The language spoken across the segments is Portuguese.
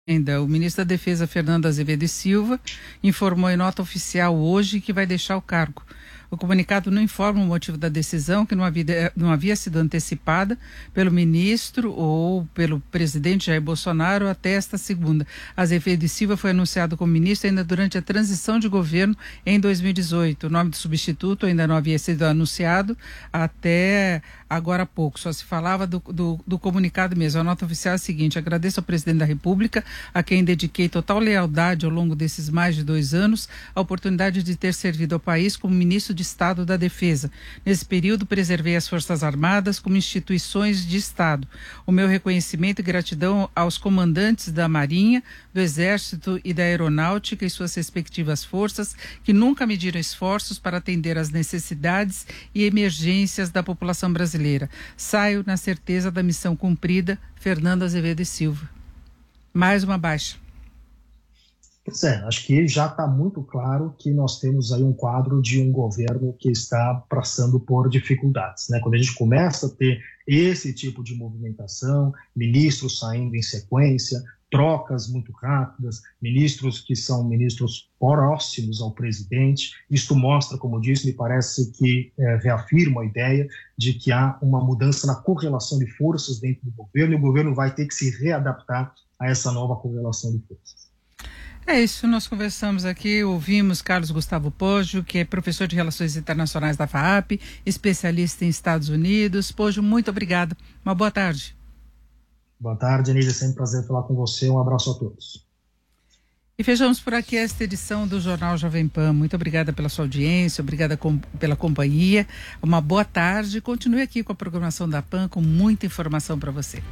Ainda, o ministro da Defesa, Fernando Azevedo e Silva, informou em nota oficial hoje que vai deixar o cargo. O comunicado não informa o motivo da decisão, que não havia sido antecipada pelo ministro ou pelo presidente Jair Bolsonaro até esta segunda. Azevedo e Silva foi anunciado como ministro ainda durante a transição de governo em 2018. O nome do substituto ainda não havia sido anunciado até agora há pouco. Só se falava do comunicado mesmo. A nota oficial é a seguinte: agradeço ao presidente da República, a quem dediquei total lealdade ao longo desses mais de 2 anos, a oportunidade de ter servido ao país como ministro de Estado da Defesa. Nesse período, preservei as Forças Armadas como instituições de Estado. O meu reconhecimento e gratidão aos comandantes da Marinha, do Exército e da Aeronáutica e suas respectivas forças, que nunca mediram esforços para atender às necessidades e emergências da população brasileira. Saio na certeza da missão cumprida. Fernando Azevedo e Silva. Mais uma baixa. Pois é, acho que já está muito claro que nós temos aí um quadro de um governo que está passando por dificuldades, né? Quando a gente começa a ter esse tipo de movimentação, ministros saindo em sequência, trocas muito rápidas, ministros que são ministros próximos ao presidente, isto mostra, como disse, me parece que reafirma a ideia de que há uma mudança na correlação de forças dentro do governo, e o governo vai ter que se readaptar a essa nova correlação de forças. É isso, nós conversamos aqui, ouvimos Carlos Gustavo Poggio, que é professor de Relações Internacionais da FAAP, especialista em Estados Unidos. Poggio, muito obrigada. Uma boa tarde. Boa tarde, Anísia, sempre um prazer falar com você. Um abraço a todos. E fechamos por aqui esta edição do Jornal Jovem Pan. Muito obrigada pela sua audiência, obrigada pela companhia. Uma boa tarde. Continue aqui com a programação da Pan, com muita informação para você.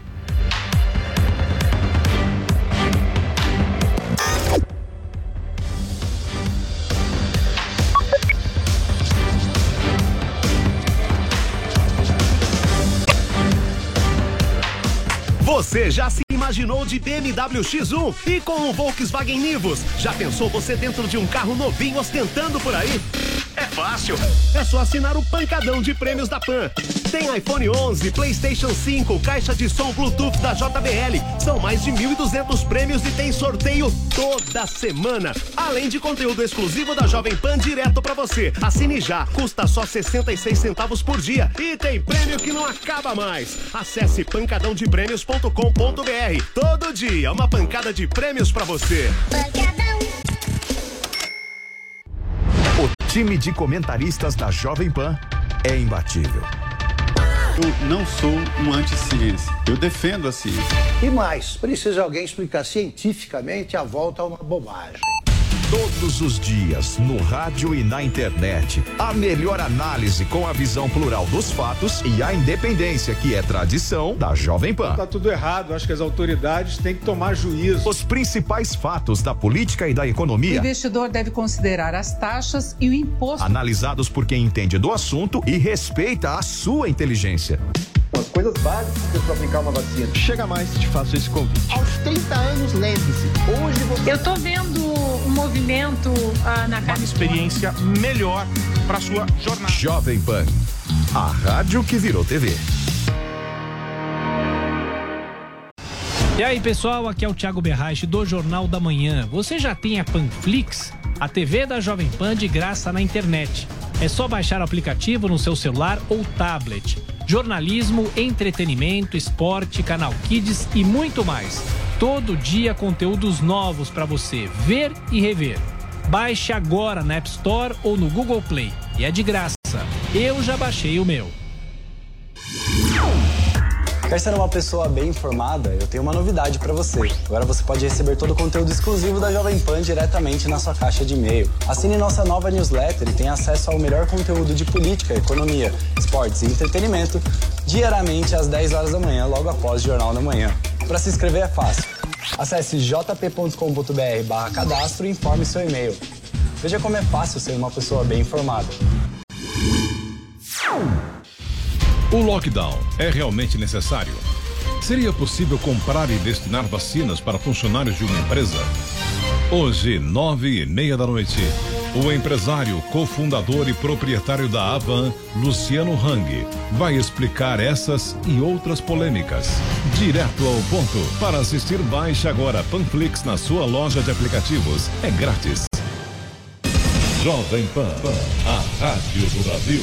Você já se imaginou de BMW X1 e com o Volkswagen Nivus? Já pensou você dentro de um carro novinho ostentando por aí? É fácil, é só assinar o pancadão de prêmios da Pan. Tem iPhone 11, PlayStation 5, caixa de som Bluetooth da JBL. São mais de 1.200 prêmios e tem sorteio toda semana. Além de conteúdo exclusivo da Jovem Pan direto pra você. Assine já, custa só 66 centavos por dia. E tem prêmio que não acaba mais. Acesse pancadãodeprêmios.com.br. Todo dia, uma pancada de prêmios pra você. Pancadão. O time de comentaristas da Jovem Pan é imbatível. Eu não sou um anti-ciência, eu defendo a ciência. E mais, precisa alguém explicar cientificamente a volta a uma bobagem. Todos os dias, no rádio e na internet, a melhor análise com a visão plural dos fatos e a independência, que é tradição da Jovem Pan. Tá tudo errado, acho que as autoridades têm que tomar juízo. Os principais fatos da política e da economia. O investidor deve considerar as taxas e o imposto. Analisados por quem entende do assunto e respeita a sua inteligência. As coisas básicas para aplicar uma vacina. Chega mais, te faço esse convite. Aos 30 anos, lembre-se, hoje você... Eu tô vendo um movimento na uma experiência melhor para sua jornada. Jovem Pan, a rádio que virou TV. E aí, pessoal, aqui é o Thiago Berraich do Jornal da Manhã. Você já tem a Panflix? A TV da Jovem Pan de graça na internet. É só baixar o aplicativo no seu celular ou tablet. Jornalismo, entretenimento, esporte, canal Kids e muito mais. Todo dia conteúdos novos para você ver e rever. Baixe agora na App Store ou no Google Play. E é de graça. Eu já baixei o meu. Quer ser uma pessoa bem informada? Eu tenho uma novidade para você. Agora você pode receber todo o conteúdo exclusivo da Jovem Pan diretamente na sua caixa de e-mail. Assine nossa nova newsletter e tenha acesso ao melhor conteúdo de política, economia, esportes e entretenimento diariamente às 10 horas da manhã, logo após o Jornal da Manhã. Para se inscrever é fácil. Acesse jp.com.br/cadastro e informe seu e-mail. Veja como é fácil ser uma pessoa bem informada. O lockdown é realmente necessário? Seria possível comprar e destinar vacinas para funcionários de uma empresa? Hoje, 9:30 da noite, O empresário, cofundador e proprietário da Avan, Luciano Hang, vai explicar essas e outras polêmicas. Direto ao ponto. Para assistir, baixe agora Panflix na sua loja de aplicativos. É grátis. Jovem Pan, a rádio do Brasil.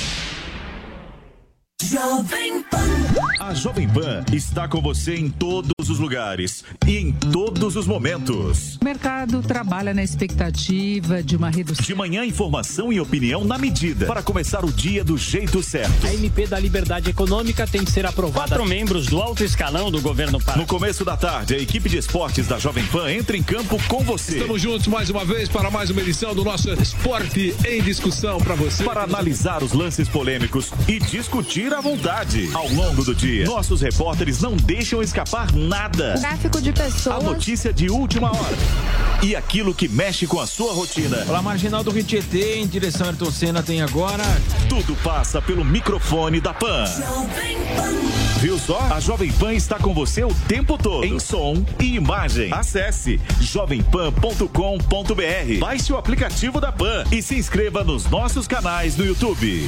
Jovem Pan. A Jovem Pan está com você em todos os lugares e em todos os momentos. O mercado trabalha na expectativa de uma redução. De manhã, informação e opinião na medida para começar o dia do jeito certo. A MP da Liberdade Econômica tem que ser aprovada. 4 membros do alto escalão do governo Pará. No começo da tarde, a equipe de esportes da Jovem Pan entra em campo com você. Estamos juntos mais uma vez para mais uma edição do nosso Esporte em Discussão para você. Para analisar os lances polêmicos e discutir à vontade. Ao longo do dia, nossos repórteres não deixam escapar nada. Tráfico de pessoas. A notícia de última hora. E aquilo que mexe com a sua rotina. Pela marginal do Rio Tietê, em direção a Ayrton Senna, tem agora... Tudo passa pelo microfone da Pan. Viu só? A Jovem Pan está com você o tempo todo. Em som e imagem. Acesse jovempan.com.br. Baixe o aplicativo da Pan e se inscreva nos nossos canais no YouTube.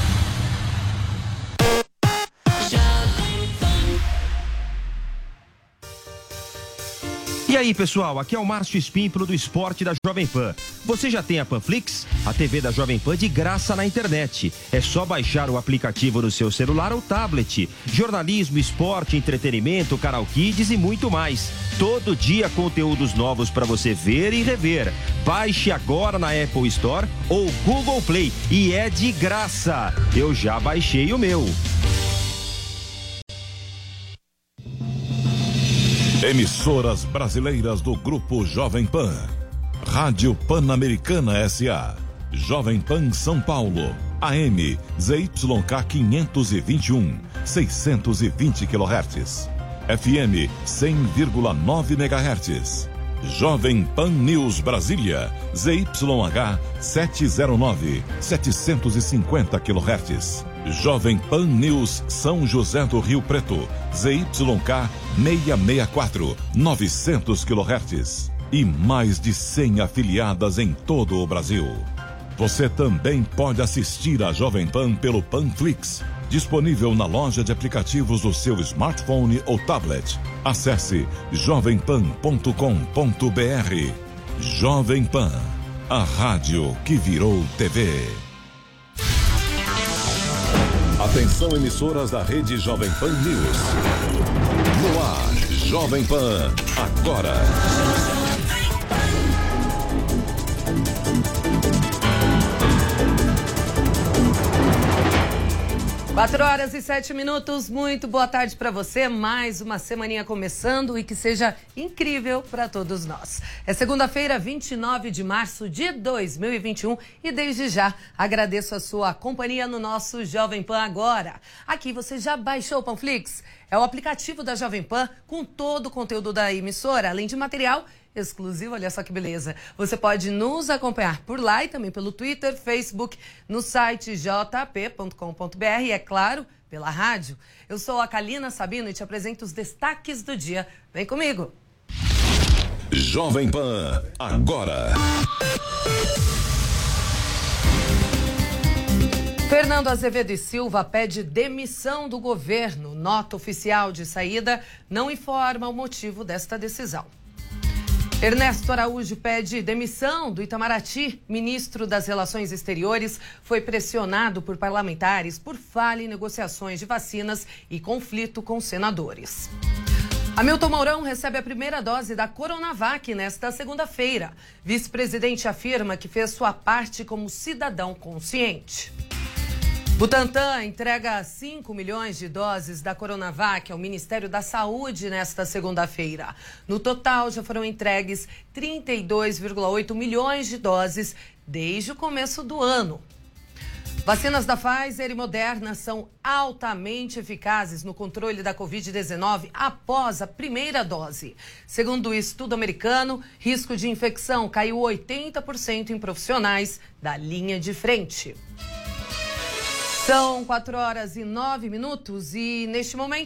E aí, pessoal, aqui é o Márcio Espímpolo do Esporte da Jovem Pan. Você já tem a Panflix? A TV da Jovem Pan de graça na internet. É só baixar o aplicativo no seu celular ou tablet. Jornalismo, esporte, entretenimento, Canal Kids e muito mais. Todo dia conteúdos novos para você ver e rever. Baixe agora na Apple Store ou Google Play e é de graça. Eu já baixei o meu. Emissoras brasileiras do Grupo Jovem Pan. Rádio Pan-Americana S.A. Jovem Pan São Paulo. AM ZYK 521, 620 kHz. FM 100,9 MHz. Jovem Pan News Brasília. ZYH 709, 750 kHz. Jovem Pan News São José do Rio Preto, ZYK 664, 900 kHz. E mais de 100 afiliadas em todo o Brasil. Você também pode assistir a Jovem Pan pelo Panflix, disponível na loja de aplicativos do seu smartphone ou tablet. Acesse jovempan.com.br. Jovem Pan, a rádio que virou TV. Atenção, emissoras da rede Jovem Pan News. No ar, Jovem Pan, agora. 4h07, muito boa tarde para você, mais uma semaninha começando e que seja incrível para todos nós. É segunda-feira, 29 de março de 2021 e desde já agradeço a sua companhia no nosso Jovem Pan Agora. Aqui você já baixou o Panflix? É o aplicativo da Jovem Pan com todo o conteúdo da emissora, além de material exclusivo, olha só que beleza. Você pode nos acompanhar por lá e também pelo Twitter, Facebook, no site jp.com.br e, é claro, pela rádio. Eu sou a Kalina Sabino e te apresento os destaques do dia. Vem comigo. Jovem Pan, agora. Fernando Azevedo e Silva pede demissão do governo. Nota oficial de saída não informa o motivo desta decisão. Ernesto Araújo pede demissão do Itamaraty. Ministro das Relações Exteriores foi pressionado por parlamentares por falha em negociações de vacinas e conflito com senadores. Hamilton Mourão recebe a primeira dose da Coronavac nesta segunda-feira. Vice-presidente afirma que fez sua parte como cidadão consciente. Butantan entrega 5 milhões de doses da Coronavac ao Ministério da Saúde nesta segunda-feira. No total, já foram entregues 32,8 milhões de doses desde o começo do ano. Vacinas da Pfizer e Moderna são altamente eficazes no controle da Covid-19 após a primeira dose. Segundo o estudo americano, risco de infecção caiu 80% em profissionais da linha de frente. São 4h09 e neste momento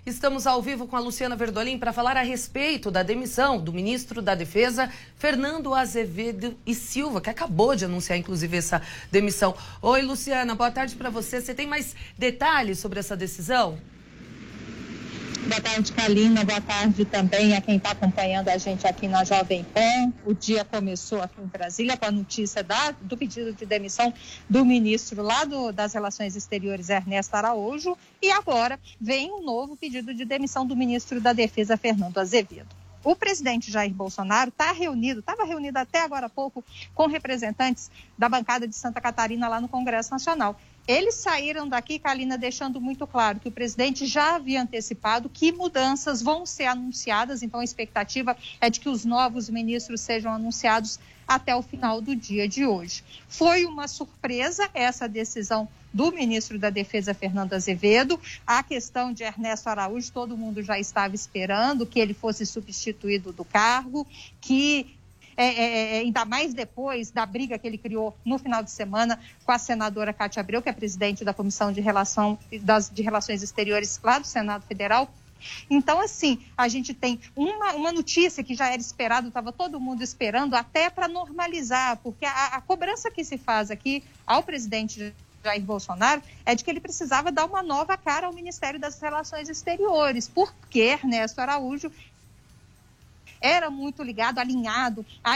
Estamos ao vivo com a Luciana Verdolim para falar a respeito da demissão do ministro da Defesa, Fernando Azevedo e Silva, que acabou de anunciar, inclusive, essa demissão. Oi, Luciana, boa tarde para você. Você tem mais detalhes sobre essa decisão? Boa tarde, Kalina. Boa tarde também a quem está acompanhando a gente aqui na Jovem Pan. O dia começou aqui em Brasília com a notícia do pedido de demissão do ministro lá das Relações Exteriores, Ernesto Araújo, e agora vem um novo pedido de demissão do ministro da Defesa, Fernando Azevedo. O presidente Jair Bolsonaro estava reunido até agora há pouco com representantes da bancada de Santa Catarina lá no Congresso Nacional. Eles saíram daqui, Kalina, deixando muito claro que o presidente já havia antecipado que mudanças vão ser anunciadas, então a expectativa é de que os novos ministros sejam anunciados até o final do dia de hoje. Foi uma surpresa essa decisão do ministro da Defesa, Fernando Azevedo. A questão de Ernesto Araújo, todo mundo já estava esperando que ele fosse substituído do cargo, que ainda mais depois da briga que ele criou no final de semana com a senadora Cátia Abreu, que é presidente da Comissão de Relações Exteriores lá do Senado Federal. Então, assim, a gente tem uma notícia que já era esperada, estava todo mundo esperando, até para normalizar, porque a cobrança que se faz aqui ao presidente Jair Bolsonaro é de que ele precisava dar uma nova cara ao Ministério das Relações Exteriores, porque Ernesto Araújo era muito ligado, alinhado à...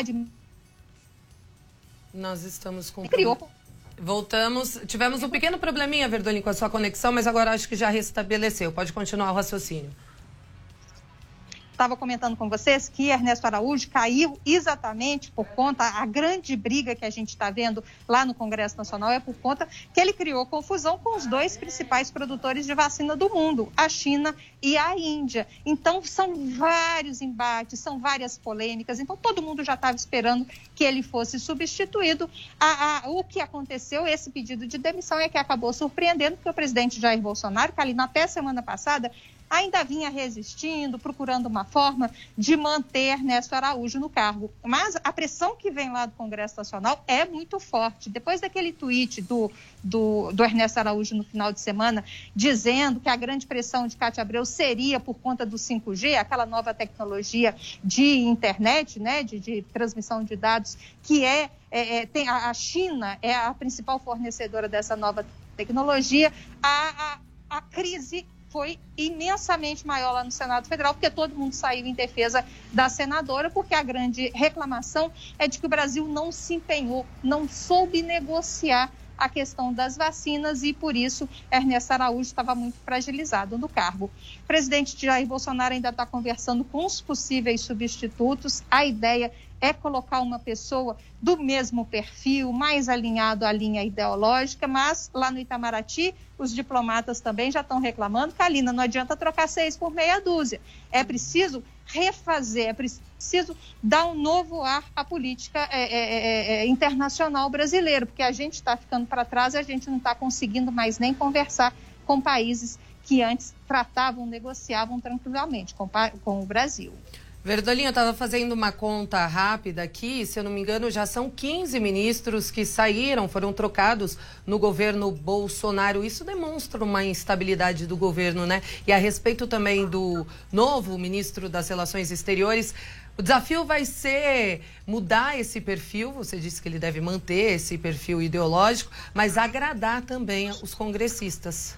Nós estamos com... Criou. Voltamos. Tivemos um pequeno probleminha, Verdolim, com a sua conexão, mas agora acho que já restabeleceu. Pode continuar o raciocínio. Estava comentando com vocês que Ernesto Araújo caiu exatamente por conta, a grande briga que a gente está vendo lá no Congresso Nacional é por conta que ele criou confusão com os dois principais produtores de vacina do mundo, a China e a Índia. Então, são vários embates, são várias polêmicas, então todo mundo já estava esperando que ele fosse substituído. O que aconteceu, esse pedido de demissão é que acabou surpreendendo, porque o presidente Jair Bolsonaro, que ali até semana passada, ainda vinha resistindo, procurando uma forma de manter Ernesto Araújo no cargo. Mas a pressão que vem lá do Congresso Nacional é muito forte. Depois daquele tweet do Ernesto Araújo no final de semana, dizendo que a grande pressão de Cátia Abreu seria por conta do 5G, aquela nova tecnologia de internet, né, de transmissão de dados, que a China é a principal fornecedora dessa nova tecnologia, a crise foi imensamente maior lá no Senado Federal, porque todo mundo saiu em defesa da senadora, porque a grande reclamação é de que o Brasil não se empenhou, não soube negociar a questão das vacinas e, por isso, Ernesto Araújo estava muito fragilizado no cargo. O presidente Jair Bolsonaro ainda está conversando com os possíveis substitutos. A ideia é colocar uma pessoa do mesmo perfil, mais alinhado à linha ideológica, mas lá no Itamaraty, os diplomatas também já estão reclamando, Kalina, não adianta trocar 6 por meia dúzia. É preciso refazer, é preciso dar um novo ar à política internacional brasileira, porque a gente está ficando para trás e a gente não está conseguindo mais nem conversar com países que antes tratavam, negociavam tranquilamente com o Brasil. Verdolim, eu estava fazendo uma conta rápida aqui, se eu não me engano, já são 15 ministros que foram trocados no governo Bolsonaro. Isso demonstra uma instabilidade do governo, né? E a respeito também do novo ministro das Relações Exteriores, o desafio vai ser mudar esse perfil, você disse que ele deve manter esse perfil ideológico, mas agradar também os congressistas.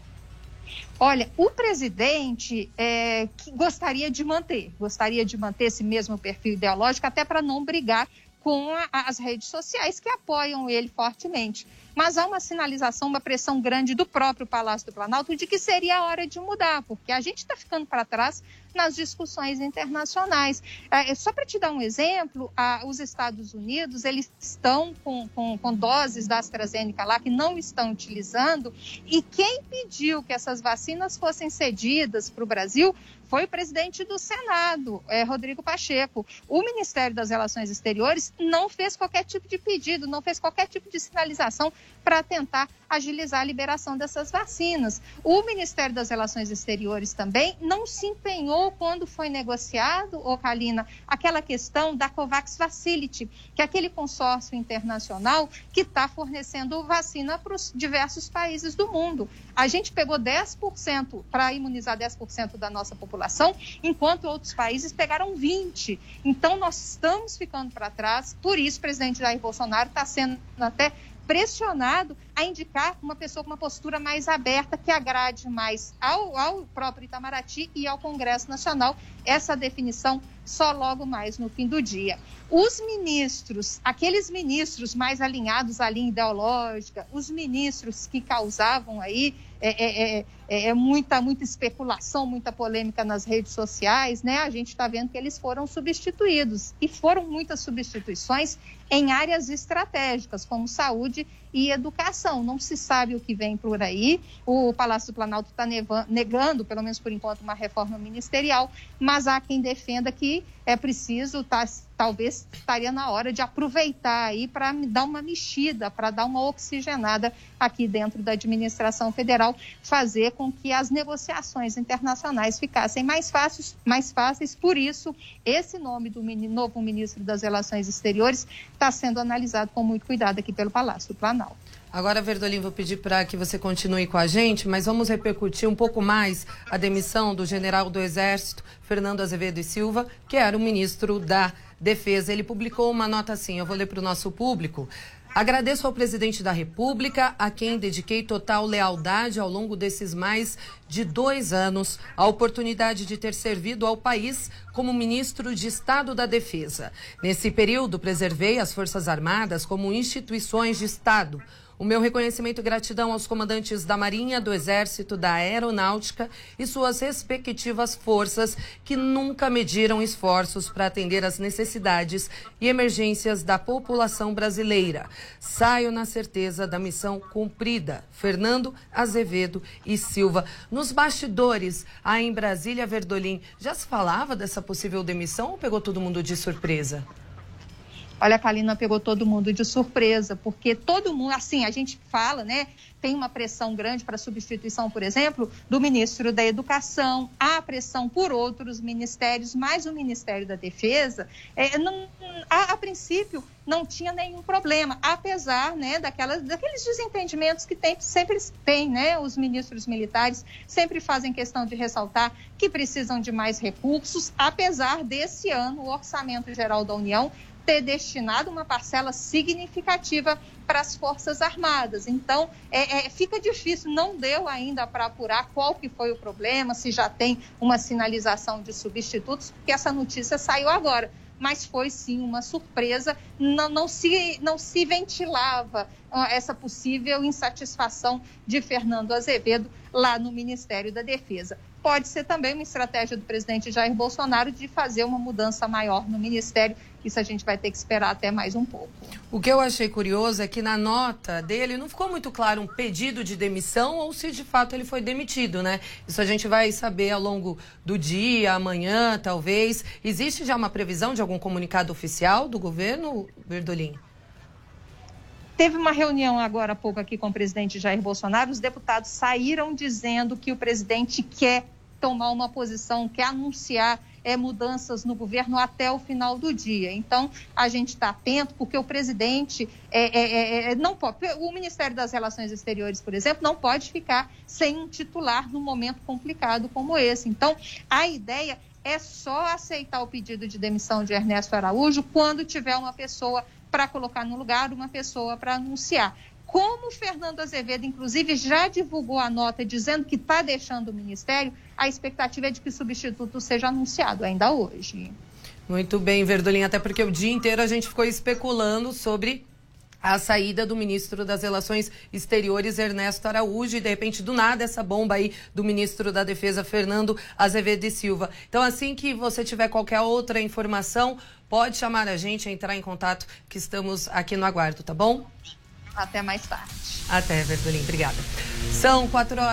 Olha, o presidente gostaria de manter esse mesmo perfil ideológico, até para não brigar com as redes sociais que apoiam ele fortemente. Mas há uma sinalização, uma pressão grande do próprio Palácio do Planalto de que seria a hora de mudar, porque a gente está ficando para trás nas discussões internacionais. Só para te dar um exemplo, os Estados Unidos, eles estão com doses da AstraZeneca lá que não estão utilizando, e quem pediu que essas vacinas fossem cedidas para o Brasil foi o presidente do Senado, Rodrigo Pacheco. O Ministério das Relações Exteriores não fez qualquer tipo de pedido, não fez qualquer tipo de sinalização para tentar agilizar a liberação dessas vacinas. O Ministério das Relações Exteriores também não se empenhou quando foi negociado, Kalina, aquela questão da COVAX Facility, que é aquele consórcio internacional que está fornecendo vacina para os diversos países do mundo. A gente pegou 10% para imunizar 10% da nossa população, enquanto outros países pegaram 20%. Então, nós estamos ficando para trás. Por isso, o presidente Jair Bolsonaro está sendo até pressionado a indicar uma pessoa com uma postura mais aberta, que agrade mais ao próprio Itamaraty e ao Congresso Nacional. Essa definição só logo mais no fim do dia. Os ministros, aqueles ministros mais alinhados à linha ideológica, os ministros que causavam aí muita especulação, muita polêmica nas redes sociais, né? A gente está vendo que eles foram substituídos, e foram muitas substituições em áreas estratégicas, como saúde e educação. Não se sabe o que vem por aí. O Palácio do Planalto está negando, pelo menos por enquanto, uma reforma ministerial, mas há quem defenda que é preciso, talvez estaria na hora de aproveitar aí para dar uma mexida, para dar uma oxigenada aqui dentro da administração federal, fazer com que as negociações internacionais ficassem mais fáceis. Por isso, esse nome do novo ministro das Relações Exteriores está sendo analisado com muito cuidado aqui pelo Palácio do Planalto. Agora, Verdolim, vou pedir para que você continue com a gente, mas vamos repercutir um pouco mais a demissão do general do Exército, Fernando Azevedo e Silva, que era o ministro da Defesa. Ele publicou uma nota assim, eu vou ler para o nosso público. Agradeço ao presidente da República, a quem dediquei total lealdade ao longo desses mais de 2 anos, a oportunidade de ter servido ao país como ministro de Estado da Defesa. Nesse período, preservei as Forças Armadas como instituições de Estado. O meu reconhecimento e gratidão aos comandantes da Marinha, do Exército, da Aeronáutica e suas respectivas forças que nunca mediram esforços para atender às necessidades e emergências da população brasileira. Saio na certeza da missão cumprida. Fernando Azevedo e Silva. Nos bastidores, aí em Brasília, Verdolim, já se falava dessa possível demissão ou pegou todo mundo de surpresa? Olha, a Kalina, pegou todo mundo de surpresa, porque todo mundo, assim, a gente fala, né, tem uma pressão grande para a substituição, por exemplo, do ministro da Educação, há pressão por outros ministérios, mas o Ministério da Defesa, a princípio, não tinha nenhum problema, apesar, né, daqueles desentendimentos que sempre tem, né, os ministros militares sempre fazem questão de ressaltar que precisam de mais recursos, apesar desse ano o Orçamento Geral da União ter destinado uma parcela significativa para as Forças Armadas. Então, fica difícil, não deu ainda para apurar qual que foi o problema, se já tem uma sinalização de substitutos, porque essa notícia saiu agora. Mas foi sim uma surpresa, não se ventilava essa possível insatisfação de Fernando Azevedo lá no Ministério da Defesa. Pode ser também uma estratégia do presidente Jair Bolsonaro de fazer uma mudança maior no Ministério. Isso a gente vai ter que esperar até mais um pouco. O que eu achei curioso é que na nota dele não ficou muito claro um pedido de demissão ou se de fato ele foi demitido, né? Isso a gente vai saber ao longo do dia, amanhã, talvez. Existe já uma previsão de algum comunicado oficial do governo, Verdolim? Teve uma reunião agora há pouco aqui com o presidente Jair Bolsonaro. Os deputados saíram dizendo que o presidente quer tomar uma posição, quer anunciar mudanças no governo até o final do dia. Então, a gente está atento, porque o presidente não pode, o Ministério das Relações Exteriores, por exemplo, não pode ficar sem um titular num momento complicado como esse. Então, a ideia é só aceitar o pedido de demissão de Ernesto Araújo quando tiver uma pessoa para colocar no lugar, uma pessoa para anunciar. Como o Fernando Azevedo, inclusive, já divulgou a nota dizendo que está deixando o Ministério, a expectativa é de que o substituto seja anunciado ainda hoje. Muito bem, Verdolim, até porque o dia inteiro a gente ficou especulando sobre a saída do ministro das Relações Exteriores, Ernesto Araújo, e de repente, do nada, essa bomba aí do ministro da Defesa, Fernando Azevedo e Silva. Então, assim que você tiver qualquer outra informação, pode chamar a gente, entrar em contato, que estamos aqui no aguardo, tá bom? Até mais tarde. Até, Verdolim. Obrigada. São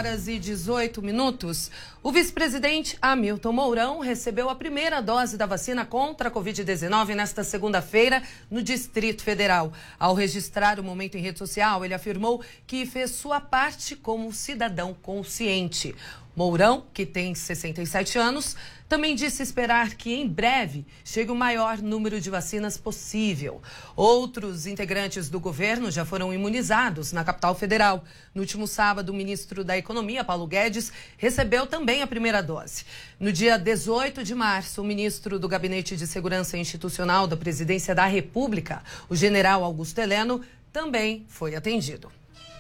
4h18. O vice-presidente Hamilton Mourão recebeu a primeira dose da vacina contra a Covid-19 nesta segunda-feira no Distrito Federal. Ao registrar o momento em rede social, ele afirmou que fez sua parte como cidadão consciente. Mourão, que tem 67 anos, também disse esperar que em breve chegue o maior número de vacinas possível. Outros integrantes do governo já foram imunizados na capital federal. No último sábado, o ministro da Economia, Paulo Guedes, recebeu também a primeira dose. No dia 18 de março, o ministro do Gabinete de Segurança Institucional da Presidência da República, o general Augusto Heleno, também foi atendido.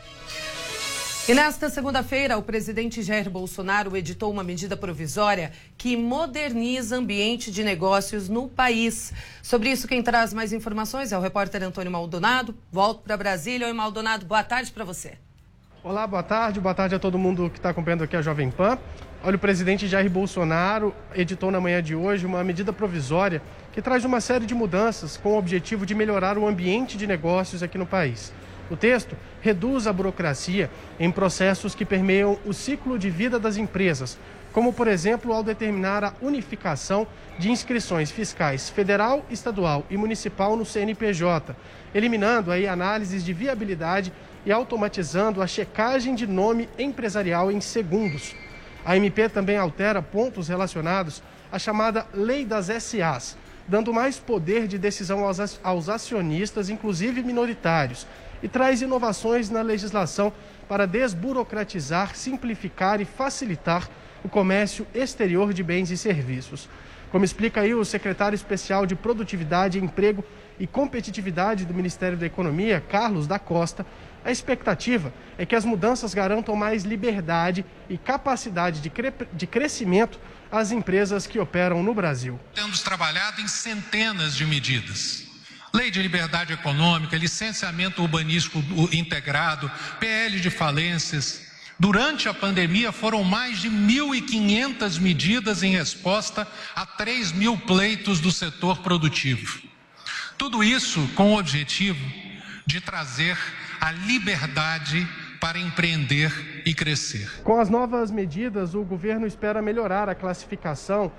E nesta segunda-feira, o presidente Jair Bolsonaro editou uma medida provisória que moderniza o ambiente de negócios no país. Sobre isso, quem traz mais informações é o repórter Antônio Maldonado. Volto para Brasília. Oi, Maldonado, boa tarde para você. Olá, boa tarde a todo mundo que está acompanhando aqui a Jovem Pan. Olha, o presidente Jair Bolsonaro editou na manhã de hoje uma medida provisória que traz uma série de mudanças com o objetivo de melhorar o ambiente de negócios aqui no país. O texto reduz a burocracia em processos que permeiam o ciclo de vida das empresas, como, por exemplo, ao determinar a unificação de inscrições fiscais federal, estadual e municipal no CNPJ, eliminando aí análises de viabilidade e automatizando a checagem de nome empresarial em segundos. A MP também altera pontos relacionados à chamada Lei das SAs, dando mais poder de decisão aos acionistas, inclusive minoritários, e traz inovações na legislação para desburocratizar, simplificar e facilitar o comércio exterior de bens e serviços. Como explica aí o secretário especial de Produtividade, Emprego e Competitividade do Ministério da Economia, Carlos da Costa, a expectativa é que as mudanças garantam mais liberdade e capacidade de crescimento às empresas que operam no Brasil. Temos trabalhado em centenas de medidas. Lei de liberdade econômica, licenciamento urbanístico integrado, PL de falências. Durante a pandemia foram mais de 1.500 medidas em resposta a 3.000 pleitos do setor produtivo. Tudo isso com o objetivo de trazer a liberdade para empreender e crescer. Com as novas medidas, o governo espera melhorar a classificação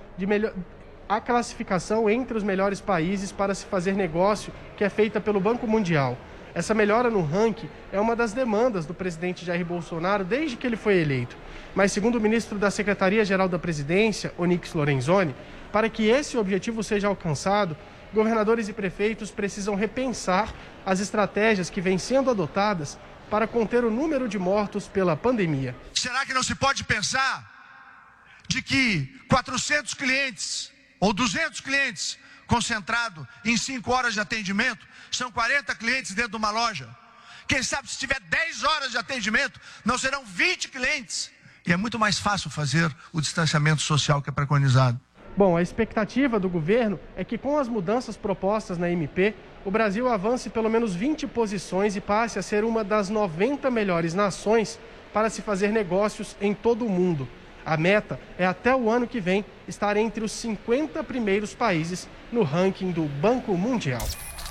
entre os melhores países para se fazer negócio, que é feita pelo Banco Mundial. Essa melhora no ranking é uma das demandas do presidente Jair Bolsonaro desde que ele foi eleito. Mas, segundo o ministro da Secretaria-Geral da Presidência, Onyx Lorenzoni, para que esse objetivo seja alcançado, governadores e prefeitos precisam repensar as estratégias que vêm sendo adotadas para conter o número de mortos pela pandemia. Será que não se pode pensar de que 400 clientes ou 200 clientes concentrados em 5 horas de atendimento, são 40 clientes dentro de uma loja. Quem sabe se tiver 10 horas de atendimento, não serão 20 clientes. E é muito mais fácil fazer o distanciamento social que é preconizado. Bom, a expectativa do governo é que com as mudanças propostas na MP, o Brasil avance pelo menos 20 posições e passe a ser uma das 90 melhores nações para se fazer negócios em todo o mundo. A meta é, até o ano que vem, estar entre os 50 primeiros países no ranking do Banco Mundial.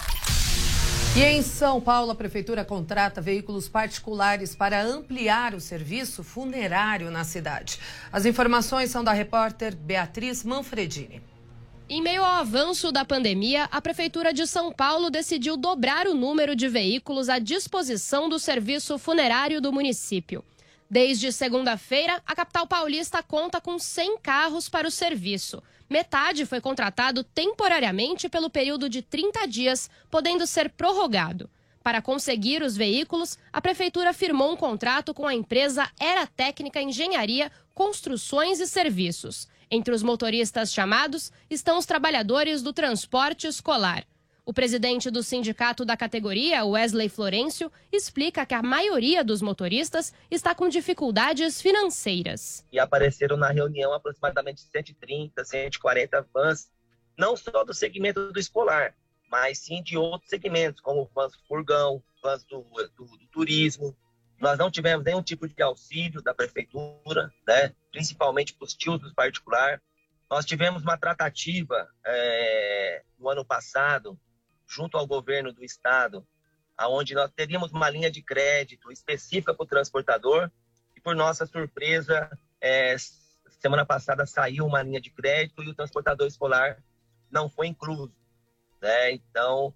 E em São Paulo, a Prefeitura contrata veículos particulares para ampliar o serviço funerário na cidade. As informações são da repórter Beatriz Manfredini. Em meio ao avanço da pandemia, a Prefeitura de São Paulo decidiu dobrar o número de veículos à disposição do serviço funerário do município. Desde segunda-feira, a capital paulista conta com 100 carros para o serviço. Metade foi contratado temporariamente pelo período de 30 dias, podendo ser prorrogado. Para conseguir os veículos, a Prefeitura firmou um contrato com a empresa Era Técnica Engenharia, Construções e Serviços. Entre os motoristas chamados estão os trabalhadores do transporte escolar. O presidente do sindicato da categoria, Wesley Florencio, explica que a maioria dos motoristas está com dificuldades financeiras. E apareceram na reunião aproximadamente 130, 140 vans, não só do segmento do escolar, mas sim de outros segmentos, como vans furgão, vans do turismo. Nós não tivemos nenhum tipo de auxílio da prefeitura, né? Principalmente para os tios do particular. Nós tivemos uma tratativa no ano passado, junto ao governo do estado, onde nós teríamos uma linha de crédito específica para o transportador, e por nossa surpresa, semana passada saiu uma linha de crédito e o transportador escolar não foi incluso, né? Então,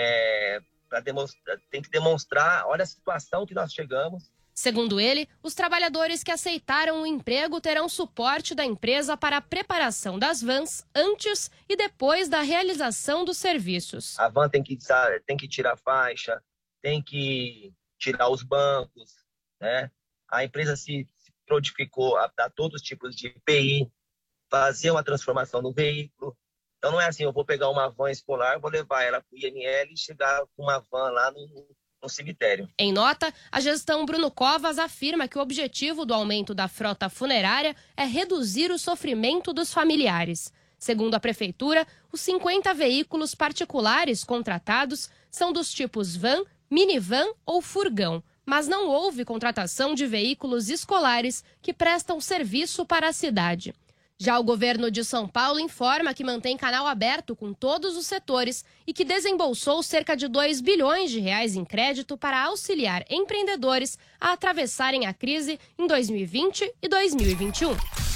tem que demonstrar, olha a situação que nós chegamos. Segundo ele, os trabalhadores que aceitaram o emprego terão suporte da empresa para a preparação das vans antes e depois da realização dos serviços. A van tem que tirar a faixa, tem que tirar os bancos, né? A empresa se prontificou a dar todos os tipos de EPI, fazer uma transformação no veículo. Então não é assim, eu vou pegar uma van escolar, vou levar ela para o IML e chegar com uma van lá no cemitério. Em nota, a gestão Bruno Covas afirma que o objetivo do aumento da frota funerária é reduzir o sofrimento dos familiares. Segundo a prefeitura, os 50 veículos particulares contratados são dos tipos van, minivan ou furgão, mas não houve contratação de veículos escolares que prestam serviço para a cidade. Já o governo de São Paulo informa que mantém canal aberto com todos os setores e que desembolsou cerca de 2 bilhões de reais em crédito para auxiliar empreendedores a atravessarem a crise em 2020 e 2021.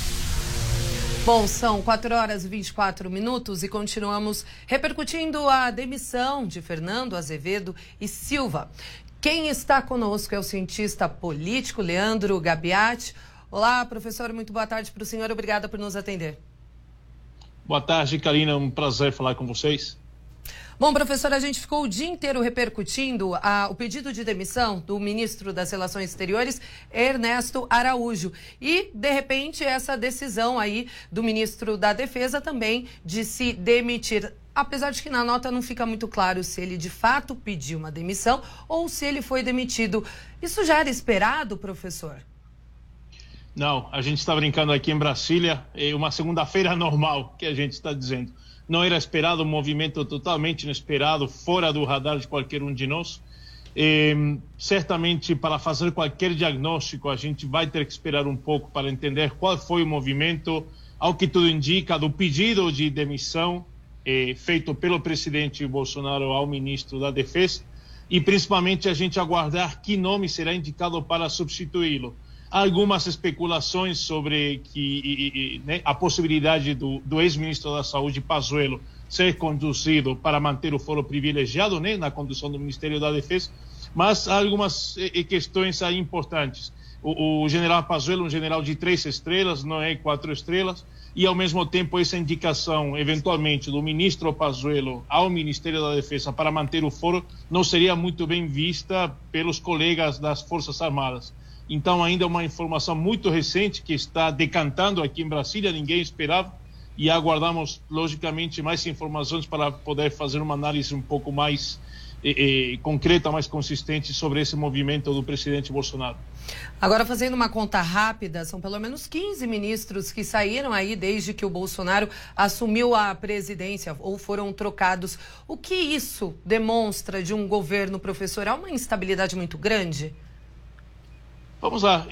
Bom, são 4 horas e 24 minutos e continuamos repercutindo a demissão de Fernando Azevedo e Silva. Quem está conosco é o cientista político Leandro Gabiati. Olá, professor, muito boa tarde para o senhor. Obrigada por nos atender. Boa tarde, Karina. Um prazer falar com vocês. Bom, professor, a gente ficou o dia inteiro repercutindo o pedido de demissão do ministro das Relações Exteriores, Ernesto Araújo. E, de repente, essa decisão aí do ministro da Defesa também de se demitir. Apesar de que na nota não fica muito claro se ele de fato pediu uma demissão ou se ele foi demitido. Isso já era esperado, professor? Não, a gente está brincando aqui em Brasília, é uma segunda-feira normal, que a gente está dizendo. Não era esperado, um movimento totalmente inesperado, fora do radar de qualquer um de nós. Certamente, para fazer qualquer diagnóstico, a gente vai ter que esperar um pouco para entender qual foi o movimento, ao que tudo indica, do pedido de demissão feito pelo presidente Bolsonaro ao ministro da Defesa, e principalmente a gente aguardar que nome será indicado para substituí-lo. Há algumas especulações sobre a possibilidade do ex-ministro da Saúde, Pazuello, ser conduzido para manter o foro privilegiado, na condução do Ministério da Defesa, mas há algumas questões aí importantes. O general Pazuello, um general de 3 estrelas, não é 4 estrelas, e ao mesmo tempo essa indicação, eventualmente, do ministro Pazuello ao Ministério da Defesa para manter o foro não seria muito bem vista pelos colegas das Forças Armadas. Então, ainda é uma informação muito recente que está decantando aqui em Brasília, ninguém esperava, e aguardamos, logicamente, mais informações para poder fazer uma análise um pouco mais concreta, mais consistente sobre esse movimento do presidente Bolsonaro. Agora, fazendo uma conta rápida, são pelo menos 15 ministros que saíram aí desde que o Bolsonaro assumiu a presidência ou foram trocados. O que isso demonstra de um governo, professor? Há uma instabilidade muito grande? Vamos lá,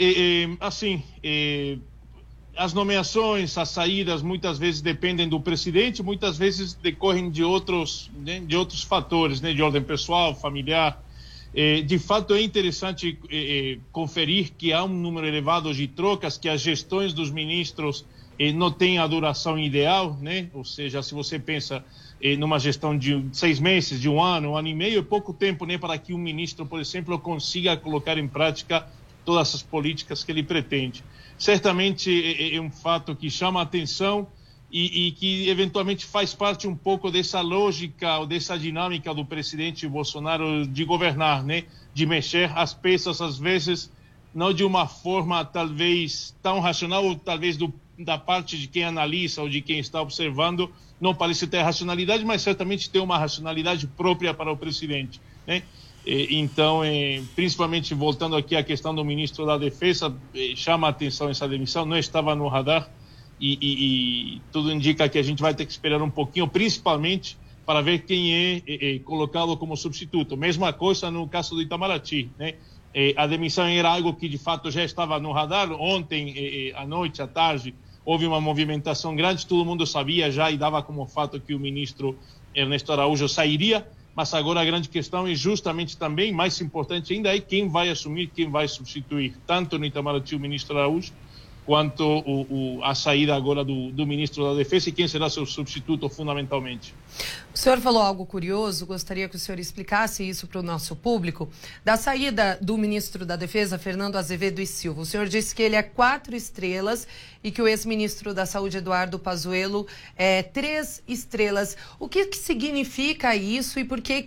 as nomeações, as saídas, muitas vezes dependem do presidente, muitas vezes decorrem de outros fatores, de ordem pessoal, familiar. De fato, é interessante conferir que há um número elevado de trocas, que as gestões dos ministros não têm a duração ideal, Ou seja, se você pensa numa gestão de 6 meses, de um ano e meio, é pouco tempo, para que um ministro, por exemplo, consiga colocar em prática todas essas políticas que ele pretende. Certamente é um fato que chama a atenção e que eventualmente faz parte um pouco dessa lógica ou dessa dinâmica do presidente Bolsonaro de governar, de mexer as peças, às vezes, não de uma forma talvez tão racional, ou talvez da parte de quem analisa ou de quem está observando, não parece ter racionalidade, mas certamente tem uma racionalidade própria para o presidente, Então, principalmente voltando aqui à questão do ministro da Defesa, chama a atenção essa demissão, não estava no radar e tudo indica que a gente vai ter que esperar um pouquinho, principalmente para ver quem é colocado como substituto. Mesma coisa no caso do Itamaraty, A demissão era algo que de fato já estava no radar. Ontem, à noite, à tarde, houve uma movimentação grande, todo mundo sabia já e dava como fato que o ministro Ernesto Araújo sairia. Mas agora a grande questão é justamente também, mais importante ainda, é quem vai assumir, quem vai substituir, tanto no Itamaraty o ministro Araújo, quanto a saída agora do ministro da Defesa e quem será seu substituto fundamentalmente. O senhor falou algo curioso, gostaria que o senhor explicasse isso para o nosso público, da saída do ministro da Defesa, Fernando Azevedo e Silva. O senhor disse que ele é 4 estrelas e que o ex-ministro da Saúde, Eduardo Pazuello, é 3 estrelas. O que significa isso e por que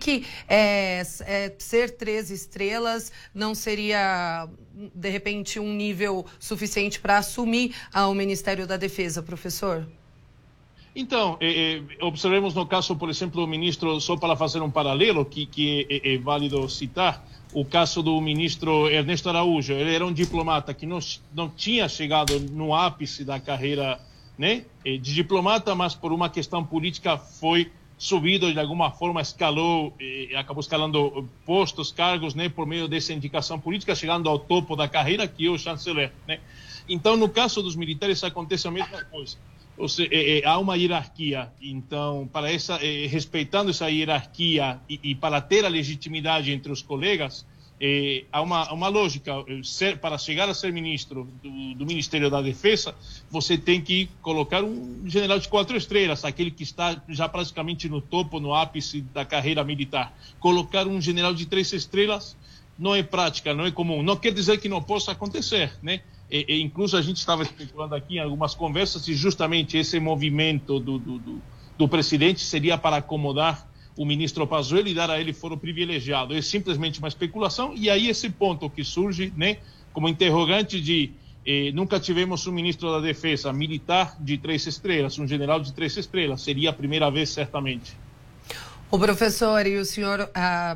ser 3 estrelas não seria, de repente, um nível suficiente para assumir o Ministério da Defesa, professor? Então, observemos no caso, por exemplo, do ministro, só para fazer um paralelo, que é válido citar, o caso do ministro Ernesto Araújo. Ele era um diplomata que não tinha chegado no ápice da carreira, né, de diplomata, mas por uma questão política foi subido, de alguma forma acabou escalando postos, cargos, né, por meio dessa indicação política, chegando ao topo da carreira, que é o chanceler, né? Então, no caso dos militares, acontece a mesma coisa. Ou seja, há uma hierarquia, então, respeitando essa hierarquia e para ter a legitimidade entre os colegas, há uma lógica. Para chegar a ser ministro do Ministério da Defesa, você tem que colocar um general de 4 estrelas, aquele que está já praticamente no topo, no ápice da carreira militar. Colocar um general de 3 estrelas não é prática, não é comum. Não quer dizer que não possa acontecer, né? Incluso a gente estava especulando aqui em algumas conversas se justamente esse movimento do presidente seria para acomodar o ministro Pazuello e dar a ele foro privilegiado. É simplesmente uma especulação, e aí esse ponto que surge, né, como interrogante de nunca tivemos um ministro da Defesa militar de 3 estrelas, um general de 3 estrelas, seria a primeira vez certamente. O professor, e o senhor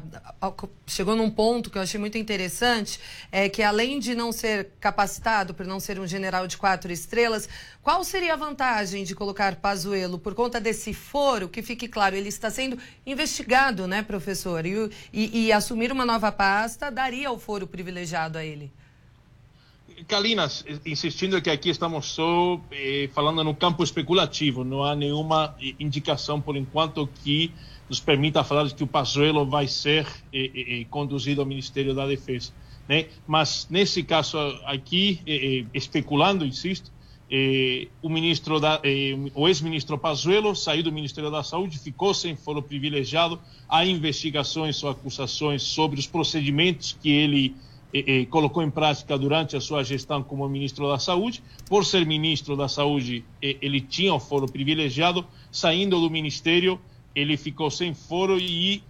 chegou num ponto que eu achei muito interessante, é que além de não ser capacitado por não ser um general de 4 estrelas, qual seria a vantagem de colocar Pazuello por conta desse foro? Que fique claro, ele está sendo investigado, né, professor? E assumir uma nova pasta daria o foro privilegiado a ele. Calinas, insistindo que aqui estamos só falando no campo especulativo, não há nenhuma indicação por enquanto que nos permita falar de que o Pazuello vai ser conduzido ao Ministério da Defesa, né? Mas nesse caso aqui, especulando, insisto, o ex-ministro Pazuello saiu do Ministério da Saúde, ficou sem foro privilegiado. Há investigações ou acusações sobre os procedimentos que ele colocou em prática durante a sua gestão como ministro da Saúde. Por ser ministro da Saúde, ele tinha o foro privilegiado. Saindo do Ministério, ele ficou sem foro e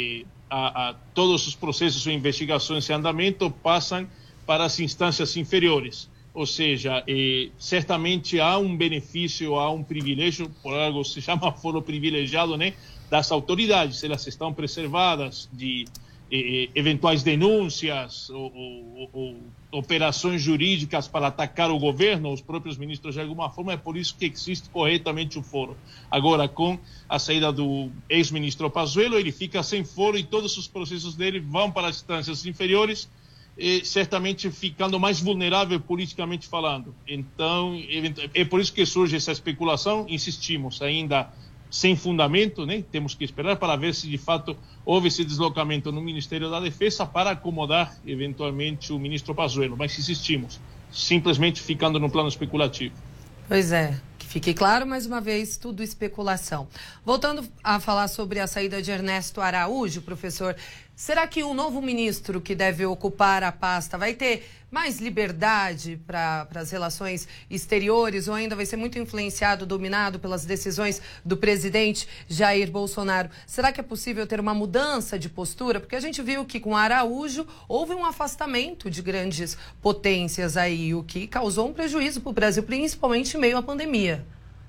todos os processos ou investigações em andamento passam para as instâncias inferiores. Ou seja, certamente há um benefício, há um privilégio, por algo se chama foro privilegiado, né, das autoridades. Elas estão preservadas de eventuais denúncias ou operações jurídicas para atacar o governo, os próprios ministros de alguma forma. É por isso que existe corretamente o foro. Agora, com a saída do ex-ministro Pazuello, ele fica sem foro e todos os processos dele vão para as instâncias inferiores, certamente ficando mais vulnerável politicamente falando. Então, é por isso que surge essa especulação. Insistimos, ainda sem fundamento, né? Temos que esperar para ver se de fato houve esse deslocamento no Ministério da Defesa para acomodar eventualmente o ministro Pazuello, mas insistimos, simplesmente ficando no plano especulativo. Pois é, que fique claro, mais uma vez, tudo especulação. Voltando a falar sobre a saída de Ernesto Araújo, professor, será que o novo ministro que deve ocupar a pasta vai ter mais liberdade para as relações exteriores ou ainda vai ser muito influenciado, dominado pelas decisões do presidente Jair Bolsonaro? Será que é possível ter uma mudança de postura? Porque a gente viu que com Araújo houve um afastamento de grandes potências aí, o que causou um prejuízo para o Brasil, principalmente em meio à pandemia.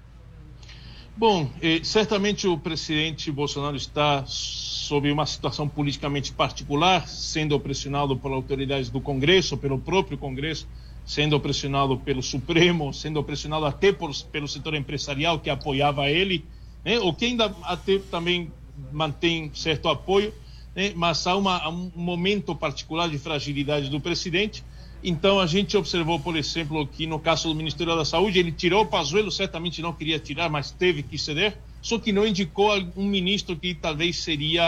Bom, certamente o presidente Bolsonaro está sob uma situação politicamente particular, sendo pressionado por autoridades do Congresso, pelo próprio Congresso, sendo pressionado pelo Supremo, sendo pressionado até pelo setor empresarial que apoiava ele, né? O que ainda até também mantém certo apoio, né? Mas há um momento particular de fragilidade do presidente. Então a gente observou, por exemplo, que no caso do Ministério da Saúde, ele tirou o Pazuello, certamente não queria tirar, mas teve que ceder, só que não indicou um ministro que talvez seria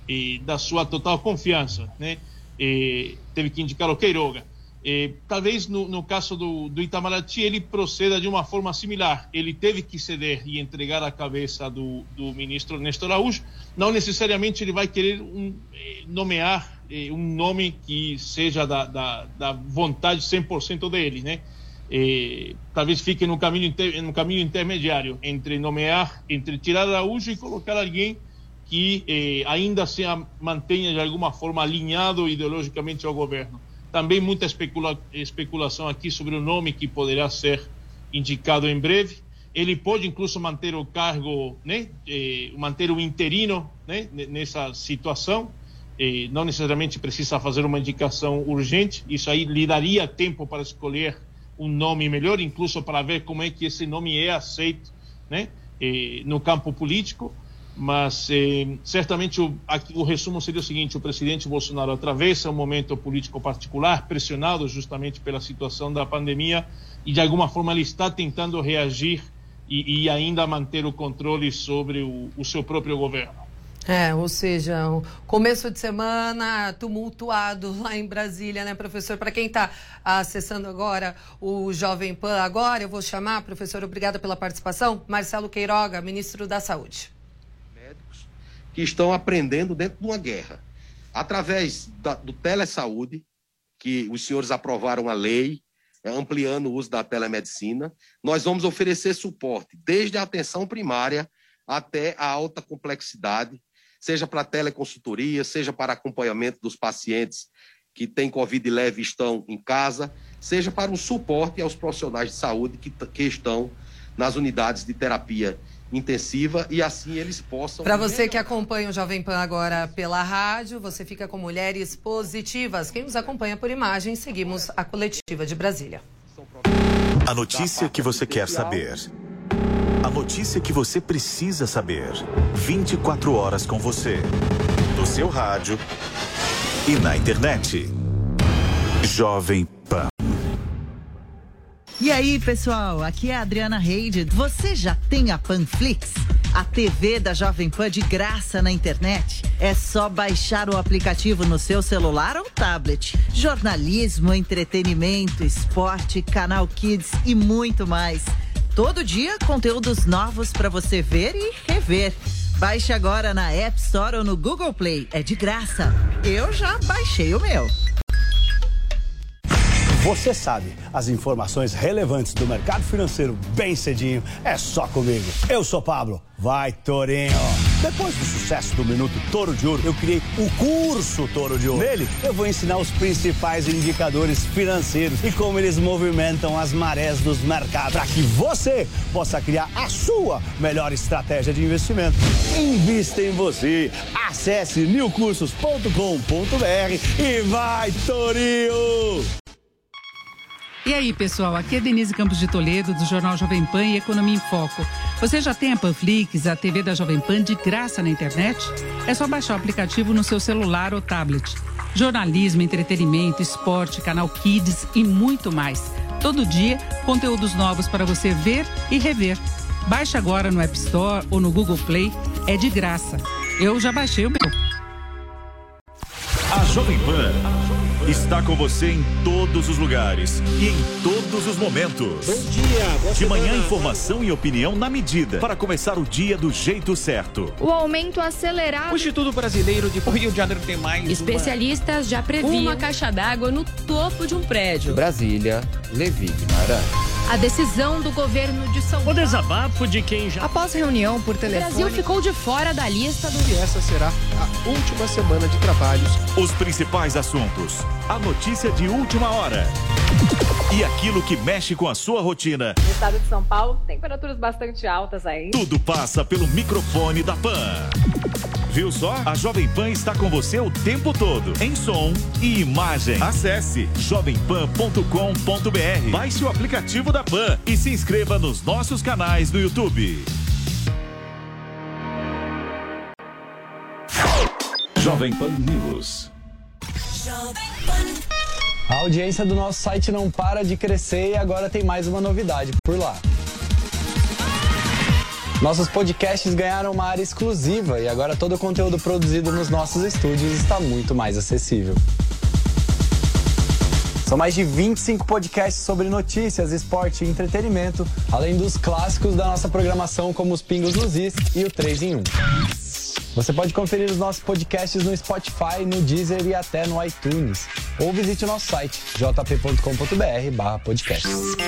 da sua total confiança, né? Teve que indicar o Queiroga. Talvez no caso do Itamaraty ele proceda de uma forma similar. Ele teve que ceder e entregar a cabeça do ministro Ernesto Araújo. Não necessariamente ele vai querer nomear um nome que seja da vontade 100% dele, né? Talvez fique no caminho intermediário entre tirar Araújo e colocar alguém que ainda se mantenha de alguma forma alinhado ideologicamente ao governo. Também muita especulação aqui sobre o nome que poderá ser indicado em breve. Ele pode incluso manter o cargo, né? Manter o interino, né? Nessa situação. Não necessariamente precisa fazer uma indicação urgente. Isso aí lhe daria tempo para escolher um nome melhor, incluso para ver como é que esse nome é aceito, né? No campo político. Mas certamente o resumo seria o seguinte: o presidente Bolsonaro atravessa um momento político particular, pressionado justamente pela situação da pandemia, e de alguma forma ele está tentando reagir e ainda manter o controle sobre o seu próprio governo. Ou seja, um começo de semana tumultuado lá em Brasília, né, professor? Para quem está acessando agora o Jovem Pan agora, eu vou chamar, professor, obrigada pela participação, Marcelo Queiroga, ministro da Saúde. Que estão aprendendo dentro de uma guerra. Através do telesaúde, que os senhores aprovaram a lei, ampliando o uso da telemedicina, nós vamos oferecer suporte, desde a atenção primária até a alta complexidade, seja para teleconsultoria, seja para acompanhamento dos pacientes que têm Covid leve e estão em casa, seja para um suporte aos profissionais de saúde que estão nas unidades de terapia intensiva, e assim eles possam... Para você que acompanha o Jovem Pan agora pela rádio, você fica com Mulheres Positivas. Quem nos acompanha por imagem, seguimos a coletiva de Brasília. A notícia que você quer saber. A notícia que você precisa saber. 24 horas com você. No seu rádio e na internet. Jovem Pan. E aí, pessoal, aqui é a Adriana Reide. Você já tem a Panflix? A TV da Jovem Pan de graça na internet? É só baixar o aplicativo no seu celular ou tablet. Jornalismo, entretenimento, esporte, canal Kids e muito mais. Todo dia, conteúdos novos para você ver e rever. Baixe agora na App Store ou no Google Play. É de graça. Eu já baixei o meu. Você sabe, as informações relevantes do mercado financeiro bem cedinho é só comigo. Eu sou Pablo. Vai, Torinho! Depois do sucesso do Minuto Toro de Ouro, eu criei o curso Toro de Ouro. Nele, eu vou ensinar os principais indicadores financeiros e como eles movimentam as marés dos mercados, para que você possa criar a sua melhor estratégia de investimento. Invista em você. Acesse newcursos.com.br e vai, Torinho! E aí, pessoal, aqui é Denise Campos de Toledo, do Jornal Jovem Pan e Economia em Foco. Você já tem a Panflix, a TV da Jovem Pan de graça na internet? É só baixar o aplicativo no seu celular ou tablet. Jornalismo, entretenimento, esporte, canal Kids e muito mais. Todo dia, conteúdos novos para você ver e rever. Baixe agora no App Store ou no Google Play, é de graça. Eu já baixei o meu. A Jovem Pan está com você em todos os lugares e em todos os momentos. Bom dia, de manhã, informação e opinião na medida para começar o dia do jeito certo. O aumento acelerado. O Instituto Brasileiro de Rio de Janeiro tem mais. Especialistas já previam uma caixa d'água no topo de um prédio. Brasília, Levi Guimarães. A decisão do governo de São Paulo. O desabafo de quem já... Após reunião por telefone... O Brasil ficou de fora da lista do... E essa será a última semana de trabalhos. Os principais assuntos. A notícia de última hora. E aquilo que mexe com a sua rotina. No estado de São Paulo, temperaturas bastante altas aí. Tudo passa pelo microfone da Pan. Viu só? A Jovem Pan está com você o tempo todo, em som e imagem. Acesse jovempan.com.br, baixe o aplicativo da Pan e se inscreva nos nossos canais no YouTube. Jovem Pan News. A audiência do nosso site não para de crescer e agora tem mais uma novidade por lá. Nossos podcasts ganharam uma área exclusiva e agora todo o conteúdo produzido nos nossos estúdios está muito mais acessível. São mais de 25 podcasts sobre notícias, esporte e entretenimento, além dos clássicos da nossa programação como os Pingos nos Is e o 3 em 1. Você pode conferir os nossos podcasts no Spotify, no Deezer e até no iTunes. Ou visite o nosso site, jp.com.br/podcast.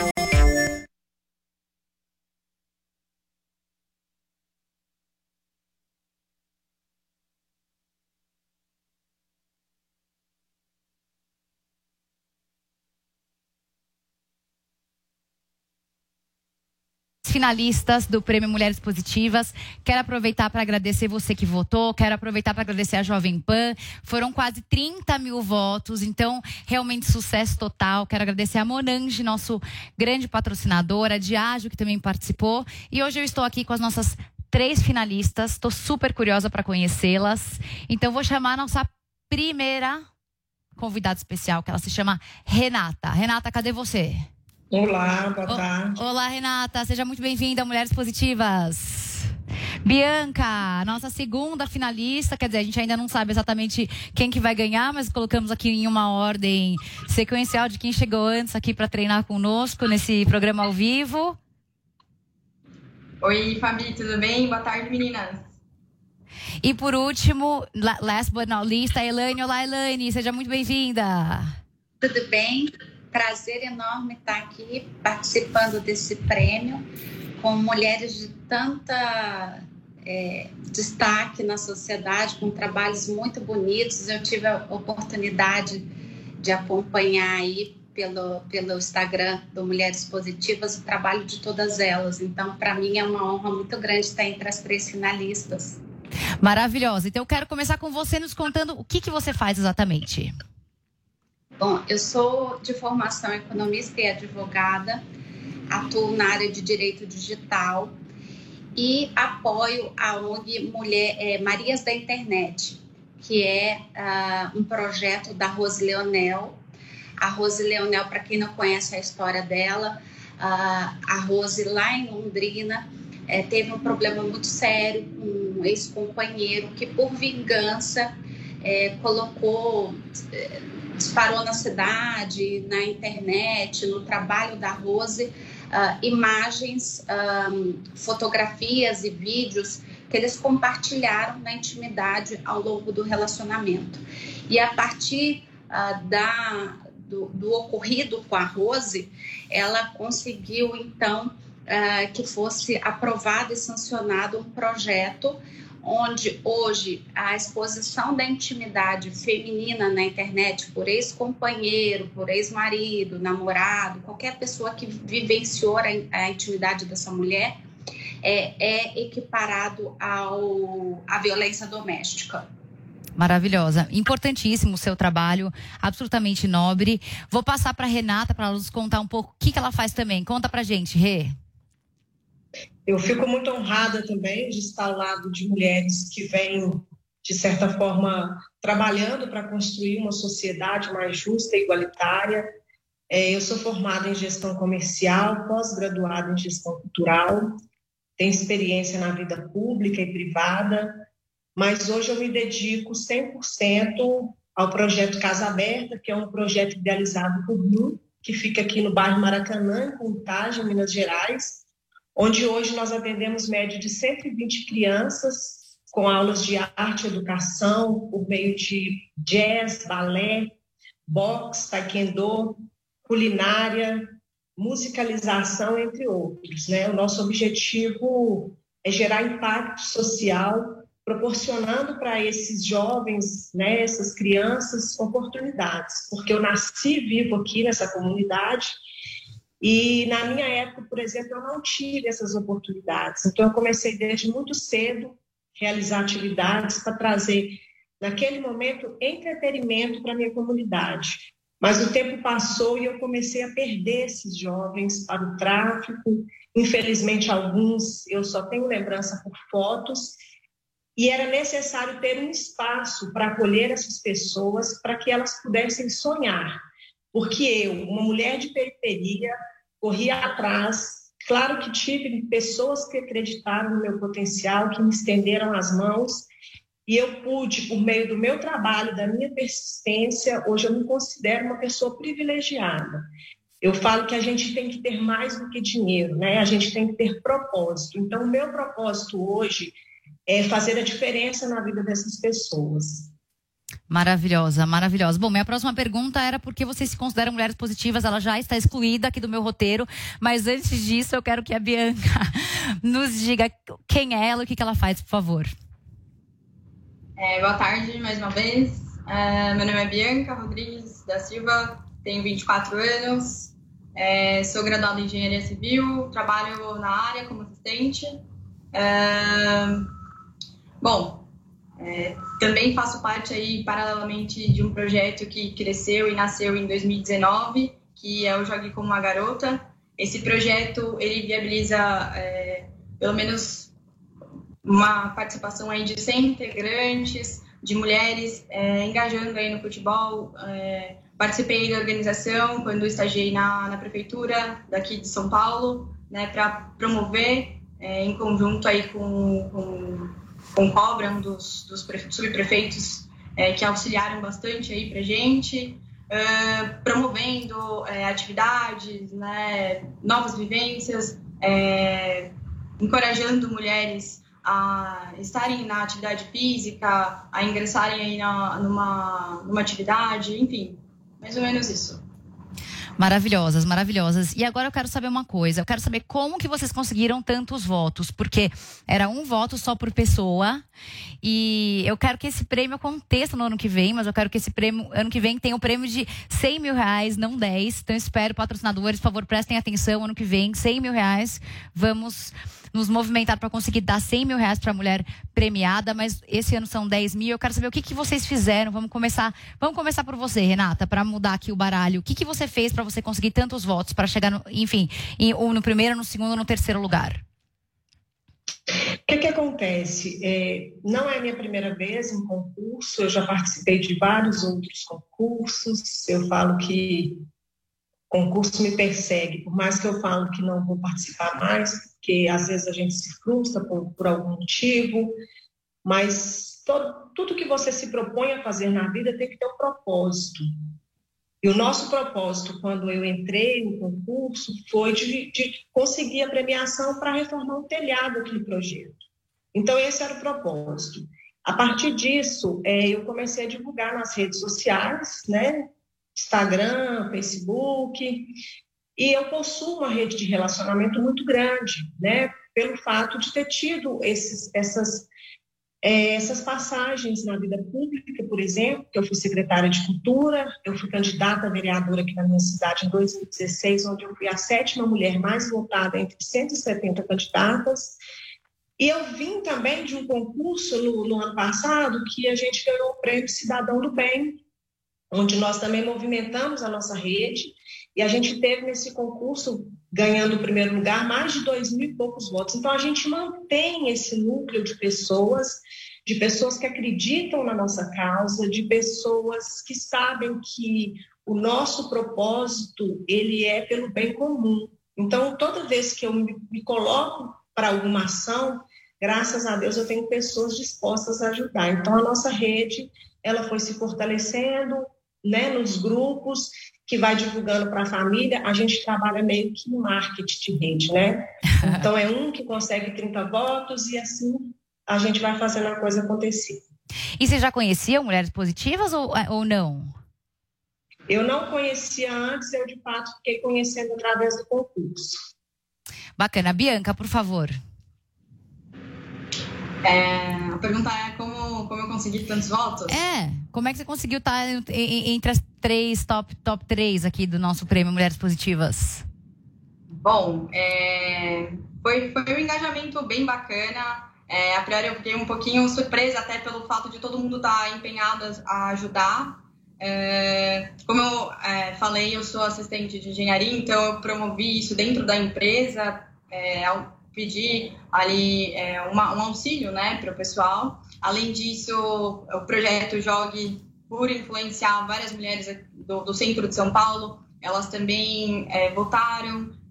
Finalistas do Prêmio Mulheres Positivas. Quero aproveitar para agradecer você que votou, quero aproveitar para agradecer a Jovem Pan. Foram quase 30 mil votos, então realmente sucesso total. Quero agradecer a Monange, nosso grande patrocinador, a Diageo, que também participou. E hoje eu estou aqui com as nossas 3 finalistas, estou super curiosa para conhecê-las. Então vou chamar a nossa primeira convidada especial, que ela se chama Renata. Renata, cadê você? Olá, boa tarde. Olá, Renata. Seja muito bem-vinda a Mulheres Positivas. Bianca, nossa segunda finalista. Quer dizer, a gente ainda não sabe exatamente quem que vai ganhar, mas colocamos aqui em uma ordem sequencial de quem chegou antes aqui para treinar conosco nesse programa ao vivo. Oi, Fabi, tudo bem? Boa tarde, meninas. E por último, last but not least, a Elaine. Olá, Elaine. Seja muito bem-vinda. Tudo bem? Prazer enorme estar aqui participando desse prêmio com mulheres de tanta destaque na sociedade, com trabalhos muito bonitos. Eu tive a oportunidade de acompanhar aí pelo Instagram do Mulheres Positivas o trabalho de todas elas. Então, para mim é uma honra muito grande estar entre as 3 finalistas. Maravilhosa. Então, eu quero começar com você nos contando o que você faz exatamente. Bom, eu sou de formação economista e advogada, atuo na área de direito digital e apoio a ONG Marias da Internet, que é um projeto da Rose Leonel. A Rose Leonel, para quem não conhece a história dela, a Rose lá em Londrina teve um problema muito sério com um ex-companheiro que, por vingança, disparou na cidade, na internet, no trabalho da Rose, imagens, fotografias e vídeos que eles compartilharam na intimidade ao longo do relacionamento. E a partir do ocorrido com a Rose, ela conseguiu, então, que fosse aprovado e sancionado um projeto onde hoje a exposição da intimidade feminina na internet por ex-companheiro, por ex-marido, namorado, qualquer pessoa que vivenciou a intimidade dessa mulher é equiparado à violência doméstica. Maravilhosa. Importantíssimo o seu trabalho, absolutamente nobre. Vou passar para a Renata para ela nos contar um pouco o que ela faz também. Conta pra gente, Rê. Eu fico muito honrada também de estar ao lado de mulheres que vêm, de certa forma, trabalhando para construir uma sociedade mais justa e igualitária. Eu sou formada em gestão comercial, pós-graduada em gestão cultural, tenho experiência na vida pública e privada, mas hoje eu me dedico 100% ao projeto Casa Aberta, que é um projeto idealizado por mim, que fica aqui no bairro Maracanã, em Contagem, Minas Gerais, onde hoje nós atendemos média de 120 crianças com aulas de arte e educação por meio de jazz, balé, boxe, taekwondo, culinária, musicalização, entre outros, né? O nosso objetivo é gerar impacto social, proporcionando para esses jovens, né, essas crianças, oportunidades, porque eu nasci vivo aqui nessa comunidade. E na minha época, por exemplo, eu não tive essas oportunidades. Então, eu comecei desde muito cedo a realizar atividades para trazer, naquele momento, entretenimento para a minha comunidade. Mas o tempo passou e eu comecei a perder esses jovens para o tráfico. Infelizmente, alguns eu só tenho lembrança por fotos. E era necessário ter um espaço para acolher essas pessoas, para que elas pudessem sonhar. Porque eu, uma mulher de periferia, corria atrás Claro que tive pessoas que acreditaram no meu potencial, que me estenderam as mãos, e eu pude, por meio do meu trabalho, da minha persistência, hoje eu me considero uma pessoa privilegiada. Eu falo que a gente tem que ter mais do que dinheiro, né? A gente tem que ter propósito. Então, o meu propósito hoje é fazer a diferença na vida dessas pessoas. Maravilhosa, maravilhosa. Bom, minha próxima pergunta era por que vocês se consideram mulheres positivas. Ela já está excluída aqui do meu roteiro, mas antes disso eu quero que a Bianca nos diga quem é ela e o que ela faz, por favor. Boa tarde, mais uma vez. Meu nome é Bianca Rodrigues da Silva, tenho 24 anos, sou graduada em Engenharia Civil, trabalho na área como assistente. Também faço parte aí, paralelamente, de um projeto que cresceu e nasceu em 2019, que é o Jogue Como uma Garota. Esse projeto, ele viabiliza pelo menos uma participação aí de 100 integrantes, de mulheres engajando aí no futebol. Participei da organização quando estagiei na prefeitura daqui de São Paulo, né, para promover, em conjunto aí com Cobra, um dos subprefeitos que auxiliaram bastante aí pra gente, promovendo atividades, né, novas vivências, encorajando mulheres a estarem na atividade física, a ingressarem aí numa atividade, enfim, mais ou menos isso. Maravilhosas, maravilhosas. E agora eu quero saber uma coisa. Eu quero saber como que vocês conseguiram tantos votos. Porque era um voto só por pessoa. E eu quero que esse prêmio aconteça no ano que vem. Mas eu quero que esse prêmio, ano que vem, tenha um prêmio de R$100 mil, não 10. Então eu espero, patrocinadores, por favor, prestem atenção. Ano que vem, R$100 mil. Vamos nos movimentar para conseguir dar R$100 mil para a mulher premiada. Mas esse ano são 10 mil. Eu quero saber o que vocês fizeram. Vamos começar por você, Renata, para mudar aqui o baralho. O que você fez para você conseguir tantos votos para chegar, no primeiro, no segundo, no terceiro lugar? O que acontece? Não é a minha primeira vez em concurso, eu já participei de vários outros concursos. Eu falo que concurso me persegue, por mais que eu falo que não vou participar mais, porque às vezes a gente se frustra por algum motivo, mas tudo que você se propõe a fazer na vida tem que ter um propósito. E o nosso propósito, quando eu entrei no concurso, foi de conseguir a premiação para reformar o telhado daquele projeto. Então, esse era o propósito. A partir disso, eu comecei a divulgar nas redes sociais, né? Instagram, Facebook, e eu possuo uma rede de relacionamento muito grande, né? Pelo fato de ter tido essas passagens na vida pública, por exemplo, que eu fui secretária de Cultura, eu fui candidata a vereadora aqui na minha cidade em 2016, onde eu fui a 7ª mulher mais votada entre 170 candidatas. E eu vim também de um concurso no ano passado que a gente ganhou o Prêmio Cidadão do Bem, onde nós também movimentamos a nossa rede, e a gente teve nesse concurso, ganhando o primeiro lugar, mais de 2.000 e poucos votos. Então, a gente mantém esse núcleo de pessoas que acreditam na nossa causa, de pessoas que sabem que o nosso propósito, ele é pelo bem comum. Então, toda vez que eu me coloco para alguma ação, graças a Deus eu tenho pessoas dispostas a ajudar. Então, a nossa rede, ela foi se fortalecendo, né, nos grupos, que vai divulgando para a família. A gente trabalha meio que no marketing de rede, né? Então, é um que consegue 30 votos e assim a gente vai fazendo a coisa acontecer. E você já conhecia Mulheres Positivas ou não? Eu não conhecia antes, eu de fato fiquei conhecendo através do concurso. Bacana. Bianca, por favor. A pergunta é como eu consegui tantos votos? Como é que você conseguiu estar entre as top 3 aqui do nosso prêmio Mulheres Positivas? Bom, foi um engajamento bem bacana. A priori eu fiquei um pouquinho surpresa até pelo fato de todo mundo estar empenhado a ajudar. Como eu falei, eu sou assistente de engenharia, então eu promovi isso dentro da empresa, ao pedir ali um auxílio, né, para o pessoal. Além disso, o projeto Jogue, por influenciar várias mulheres do centro de São Paulo, elas também votaram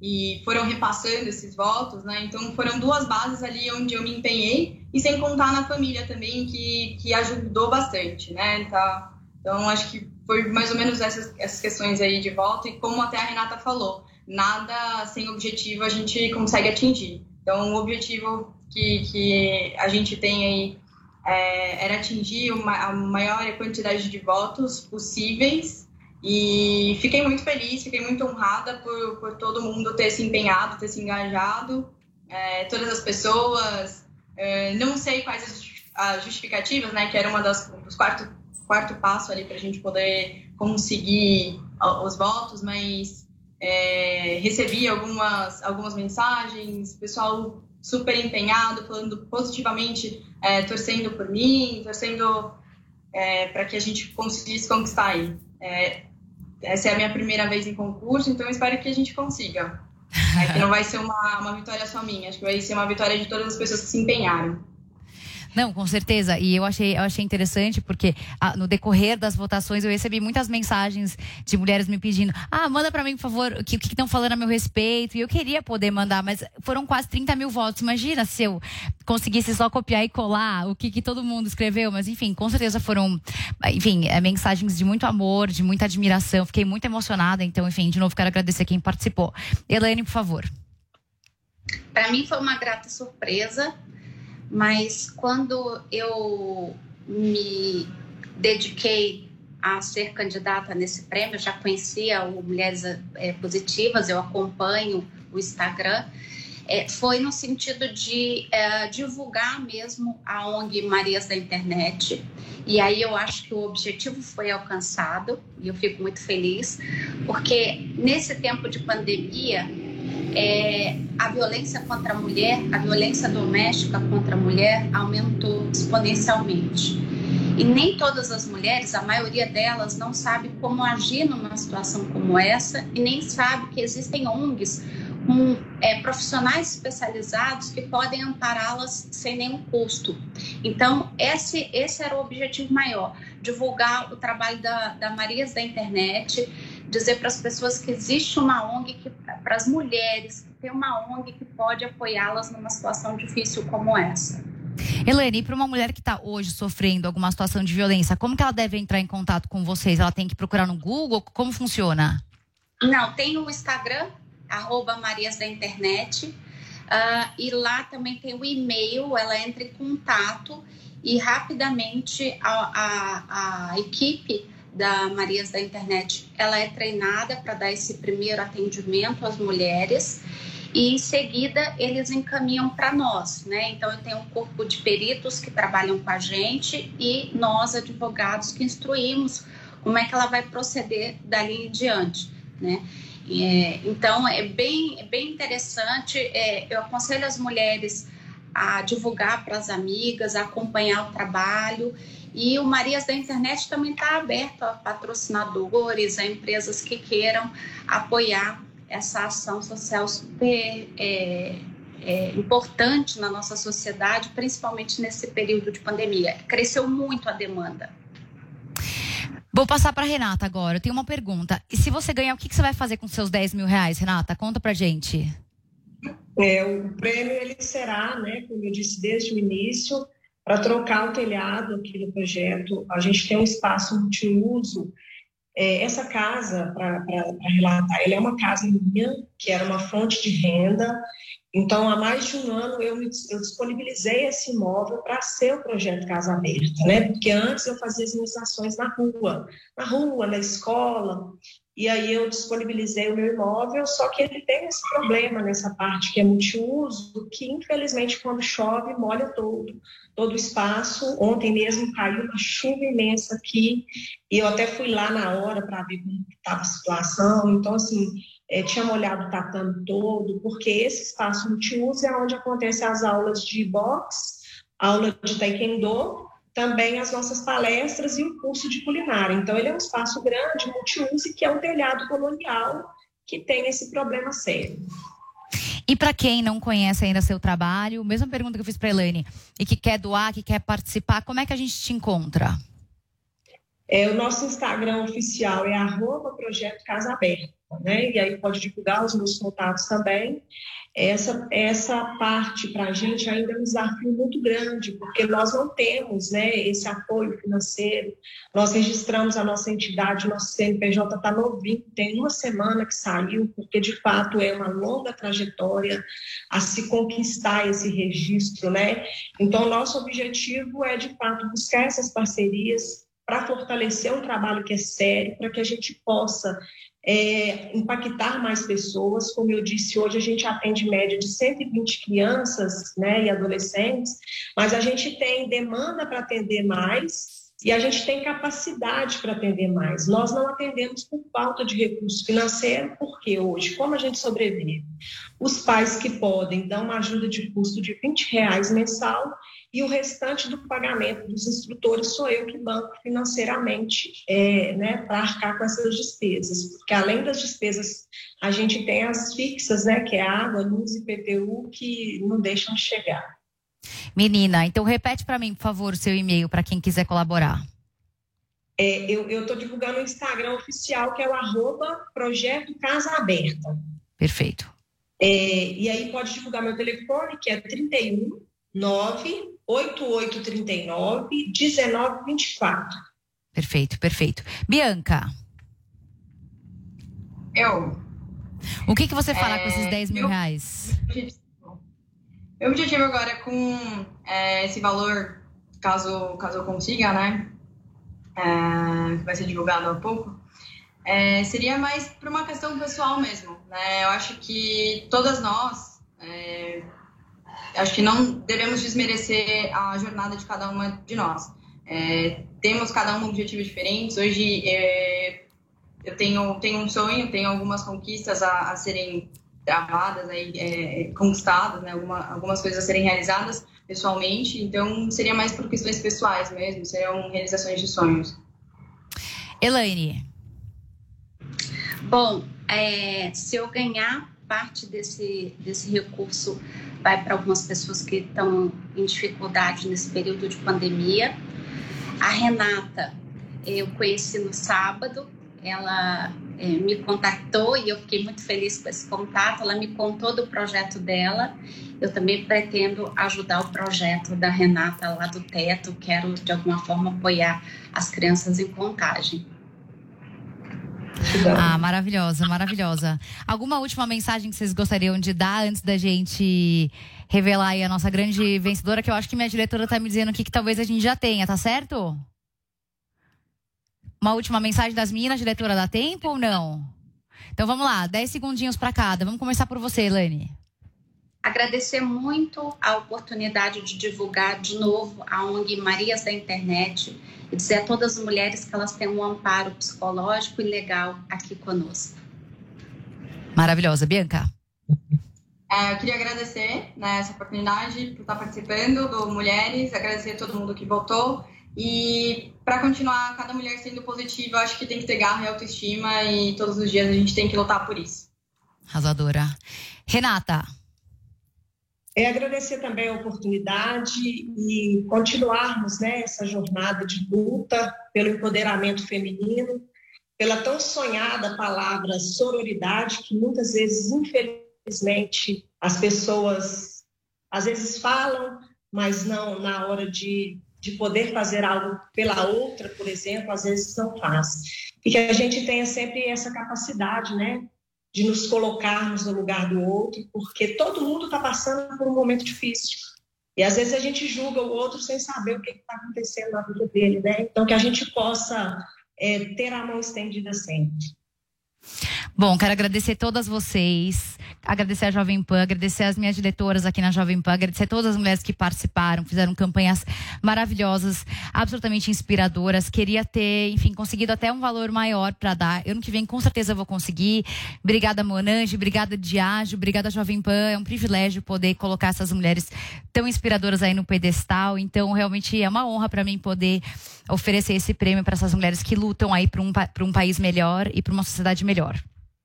e foram repassando esses votos, né? Então foram 2 bases ali onde eu me empenhei, e sem contar na família também, que ajudou bastante, né? Então acho que foi mais ou menos essas questões aí de voto, e como até a Renata falou, nada sem objetivo a gente consegue atingir. Então o objetivo que a gente tem aí era atingir a maior quantidade de votos possíveis, e fiquei muito feliz, fiquei muito honrada por todo mundo ter se empenhado, ter se engajado, todas as pessoas, não sei quais as justificativas, né, que era uma dos quarto passo ali para a gente poder conseguir os votos, mas recebi algumas mensagens, pessoal super empenhado, falando positivamente, torcendo por mim, torcendo para que a gente conseguisse conquistar aí. Essa é a minha primeira vez em concurso, então eu espero que a gente consiga. Que não vai ser uma vitória só minha, acho que vai ser uma vitória de todas as pessoas que se empenharam. Não, com certeza. E eu achei interessante porque no decorrer das votações eu recebi muitas mensagens de mulheres me pedindo: manda pra mim, por favor, o que estão falando a meu respeito. E eu queria poder mandar, mas foram quase 30 mil votos. Imagina se eu conseguisse só copiar e colar o que todo mundo escreveu. Mas enfim, com certeza foram, mensagens de muito amor, de muita admiração. Fiquei muito emocionada. Então, enfim, de novo quero agradecer quem participou. Elaine, por favor. Para mim foi uma grata surpresa. Mas quando eu me dediquei a ser candidata nesse prêmio, eu já conhecia o Mulheres Positivas, eu acompanho o Instagram, foi no sentido de divulgar mesmo a ONG Marias da Internet. E aí eu acho que o objetivo foi alcançado, e eu fico muito feliz, porque nesse tempo de pandemia, a violência contra a mulher, a violência doméstica contra a mulher aumentou exponencialmente. E nem todas as mulheres, a maioria delas, não sabe como agir numa situação como essa, e nem sabe que existem ONGs com profissionais especializados que podem ampará-las sem nenhum custo. Então, esse era o objetivo maior, divulgar o trabalho da Marias da Internet, dizer para as pessoas que existe uma ONG, para as mulheres, que tem uma ONG que pode apoiá-las numa situação difícil como essa. Elaine, e para uma mulher que está hoje sofrendo alguma situação de violência, como que ela deve entrar em contato com vocês? Ela tem que procurar no Google? Como funciona? Não, tem o Instagram, @Marias da Internet, e lá também tem o e-mail, ela entra em contato e rapidamente a equipe da Marias da Internet, ela é treinada para dar esse primeiro atendimento às mulheres, e em seguida eles encaminham para nós, né? Então eu tenho um corpo de peritos que trabalham com a gente e nós, advogados, que instruímos como é que ela vai proceder dali em diante, né? Então é bem interessante, eu aconselho as mulheres a divulgar para as amigas, a acompanhar o trabalho. E o Marias da Internet também está aberto a patrocinadores, a empresas que queiram apoiar essa ação social super importante na nossa sociedade, principalmente nesse período de pandemia. Cresceu muito a demanda. Vou passar para a Renata agora. Eu tenho uma pergunta. E se você ganhar, o que você vai fazer com seus 10 mil reais, Renata? Conta pra gente. O prêmio ele será, né, como eu disse desde o início, para trocar o telhado aqui do projeto. A gente tem um espaço multiuso. Essa casa, para relatar, ela é uma casa minha, que era uma fonte de renda. Então, há mais de um ano, eu disponibilizei esse imóvel para ser o projeto Casa Aberta, né? Porque antes eu fazia as minhas ações na rua, na escola, e aí eu disponibilizei o meu imóvel, só que ele tem esse problema nessa parte que é multiuso, que infelizmente quando chove molha todo o espaço. Ontem mesmo caiu uma chuva imensa aqui, e eu até fui lá na hora para ver como estava a situação. Então, assim, tinha molhado o tatame todo, porque esse espaço multiuso é onde acontecem as aulas de boxe, aula de taekwondo, também as nossas palestras e o curso de culinária. Então, ele é um espaço grande, multiuso, que é um telhado colonial que tem esse problema sério. E para quem não conhece ainda seu trabalho, mesma pergunta que eu fiz para a Elaine, e que quer doar, que quer participar, como é que a gente te encontra? O nosso Instagram oficial é @Projeto Casa Aberta. né? E aí pode divulgar os meus contatos também. Essa parte para a gente ainda é um desafio muito grande, porque nós não temos, né, esse apoio financeiro. Nós registramos a nossa entidade, o nosso CNPJ está novinho, tem 1 semana que saiu, porque de fato é uma longa trajetória a se conquistar esse registro, né? Então, nosso objetivo é de fato buscar essas parcerias para fortalecer um trabalho que é sério, para que a gente possa impactar mais pessoas. Como eu disse, hoje a gente atende média de 120 crianças, né, e adolescentes, mas a gente tem demanda para atender mais e a gente tem capacidade para atender mais. Nós não atendemos por falta de recurso financeiro, porque hoje, como a gente sobrevive? Os pais que podem dão uma ajuda de custo de R$20 mensal e o restante do pagamento dos instrutores sou eu que banco financeiramente, né, para arcar com essas despesas. Porque além das despesas, a gente tem as fixas, né, que é água, luz e IPTU, que não deixam de chegar. Menina, então repete para mim, por favor, o seu e-mail para quem quiser colaborar. Eu estou divulgando o Instagram oficial, que é o @Projeto Casa Aberta. Perfeito. E aí pode divulgar meu telefone, que é 31 98839 1924. Perfeito, perfeito. Bianca. O que você fala com esses R$10 mil? Meu objetivo agora com esse valor, caso eu consiga, né? Que vai ser divulgado há pouco, seria mais por uma questão pessoal mesmo, né? Eu acho que todas nós, acho que não devemos desmerecer a jornada de cada uma de nós. Temos cada um objetivos diferentes. Hoje eu tenho um sonho, tenho algumas conquistas a serem travadas, conquistadas, né? Algumas coisas a serem realizadas pessoalmente. Então seria mais por questões pessoais mesmo, seriam realizações de sonhos. Elaine. Bom, se eu ganhar parte desse recurso, vai para algumas pessoas que estão em dificuldade nesse período de pandemia. A Renata, eu conheci no sábado, ela me contactou e eu fiquei muito feliz com esse contato. Ela me contou do projeto dela. Eu também pretendo ajudar o projeto da Renata lá do Teto. Quero, de alguma forma, apoiar as crianças em Contagem. Maravilhosa, maravilhosa. Alguma última mensagem que vocês gostariam de dar antes da gente revelar aí a nossa grande vencedora, que eu acho que minha diretora tá me dizendo aqui que talvez a gente já tenha, tá certo? Uma última mensagem das meninas, diretora, dá tempo ou não? Então vamos lá, 10 segundinhos para cada. Vamos começar por você, Elaine. Agradecer muito a oportunidade de divulgar de novo a ONG Marias da Internet e dizer a todas as mulheres que elas têm um amparo psicológico e legal aqui conosco. Maravilhosa. Bianca? Eu queria agradecer, né, essa oportunidade por estar participando do Mulheres, agradecer a todo mundo que votou e para continuar cada mulher sendo positiva, acho que tem que ter garra e autoestima e todos os dias a gente tem que lutar por isso. Arrasadora. Renata? Agradecer também a oportunidade e continuarmos, né, essa jornada de luta pelo empoderamento feminino, pela tão sonhada palavra sororidade, que muitas vezes, infelizmente, as pessoas às vezes falam, mas não na hora de poder fazer algo pela outra, por exemplo, às vezes não faz. E que a gente tenha sempre essa capacidade, né, de nos colocarmos no lugar do outro, porque todo mundo está passando por um momento difícil. E às vezes a gente julga o outro sem saber o que está acontecendo na vida dele, né? Então que a gente possa ter a mão estendida sempre. Bom, quero agradecer todas vocês, agradecer a Jovem Pan, agradecer as minhas diretoras aqui na Jovem Pan, agradecer todas as mulheres que participaram, fizeram campanhas maravilhosas, absolutamente inspiradoras. Queria ter, enfim, conseguido até um valor maior para dar. Ano que vem, com certeza, eu vou conseguir. Obrigada, Monange, obrigada, Diágio, obrigada, Jovem Pan. É um privilégio poder colocar essas mulheres tão inspiradoras aí no pedestal. Então, realmente é uma honra para mim poder oferecer esse prêmio para essas mulheres que lutam aí para um país melhor e para uma sociedade melhor.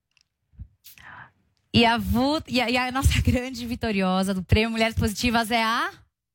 E a nossa grande vitoriosa do Prêmio Mulheres Positivas é a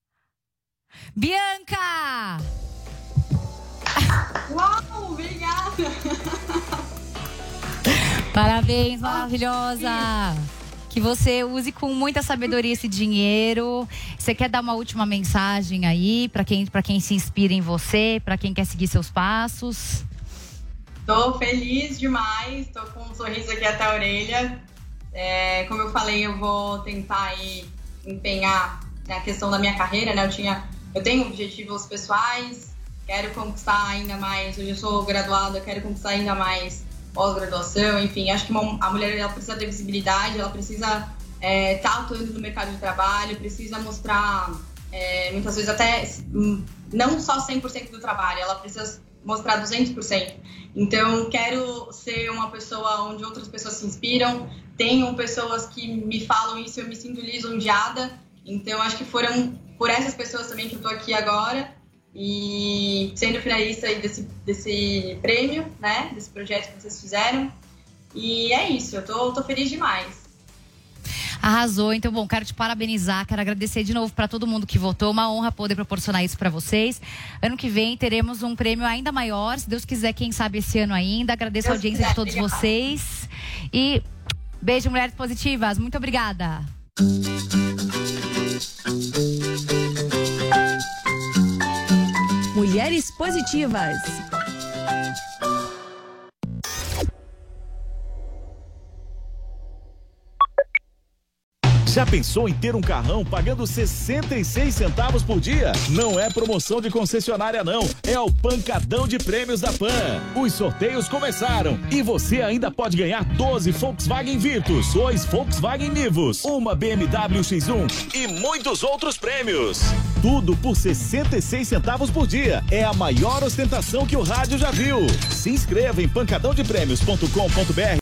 Bianca! Uau, obrigada! Parabéns, maravilhosa! Que você use com muita sabedoria esse dinheiro. Você quer dar uma última mensagem aí para quem se inspira em você, para quem quer seguir seus passos? Tô feliz demais, tô com um sorriso aqui até a orelha. Como eu falei, eu vou tentar aí empenhar na questão da minha carreira, né? Eu tenho objetivos pessoais, quero conquistar ainda mais. Hoje eu sou graduada, quero conquistar ainda mais pós-graduação, enfim. Acho que a mulher ela precisa ter visibilidade, ela precisa estar atuando no mercado de trabalho, precisa mostrar, muitas vezes até, não só 100% do trabalho, ela precisa mostrar 200%. Então, quero ser uma pessoa onde outras pessoas se inspiram. Tenho pessoas que me falam isso, eu me sinto lisonjeada. Então, acho que foram por essas pessoas também que eu tô aqui agora. E sendo finalista aí desse prêmio, né? Desse projeto que vocês fizeram. E é isso, eu tô feliz demais. Arrasou, então bom, quero te parabenizar, quero agradecer de novo para todo mundo que votou, uma honra poder proporcionar isso para vocês. Ano que vem teremos um prêmio ainda maior, se Deus quiser, quem sabe esse ano ainda. Agradeço a audiência de todos vocês e beijo, mulheres positivas, muito obrigada. Mulheres positivas. Já pensou em ter um carrão pagando 66 centavos por dia? Não é promoção de concessionária não, é o pancadão de prêmios da Pan. Os sorteios começaram e você ainda pode ganhar 12 Volkswagen Virtus, 2 Volkswagen Nivus, uma BMW X1 e muitos outros prêmios. Tudo por 66 centavos por dia. É a maior ostentação que o rádio já viu. Se inscreva em pancadãodepremios.com.br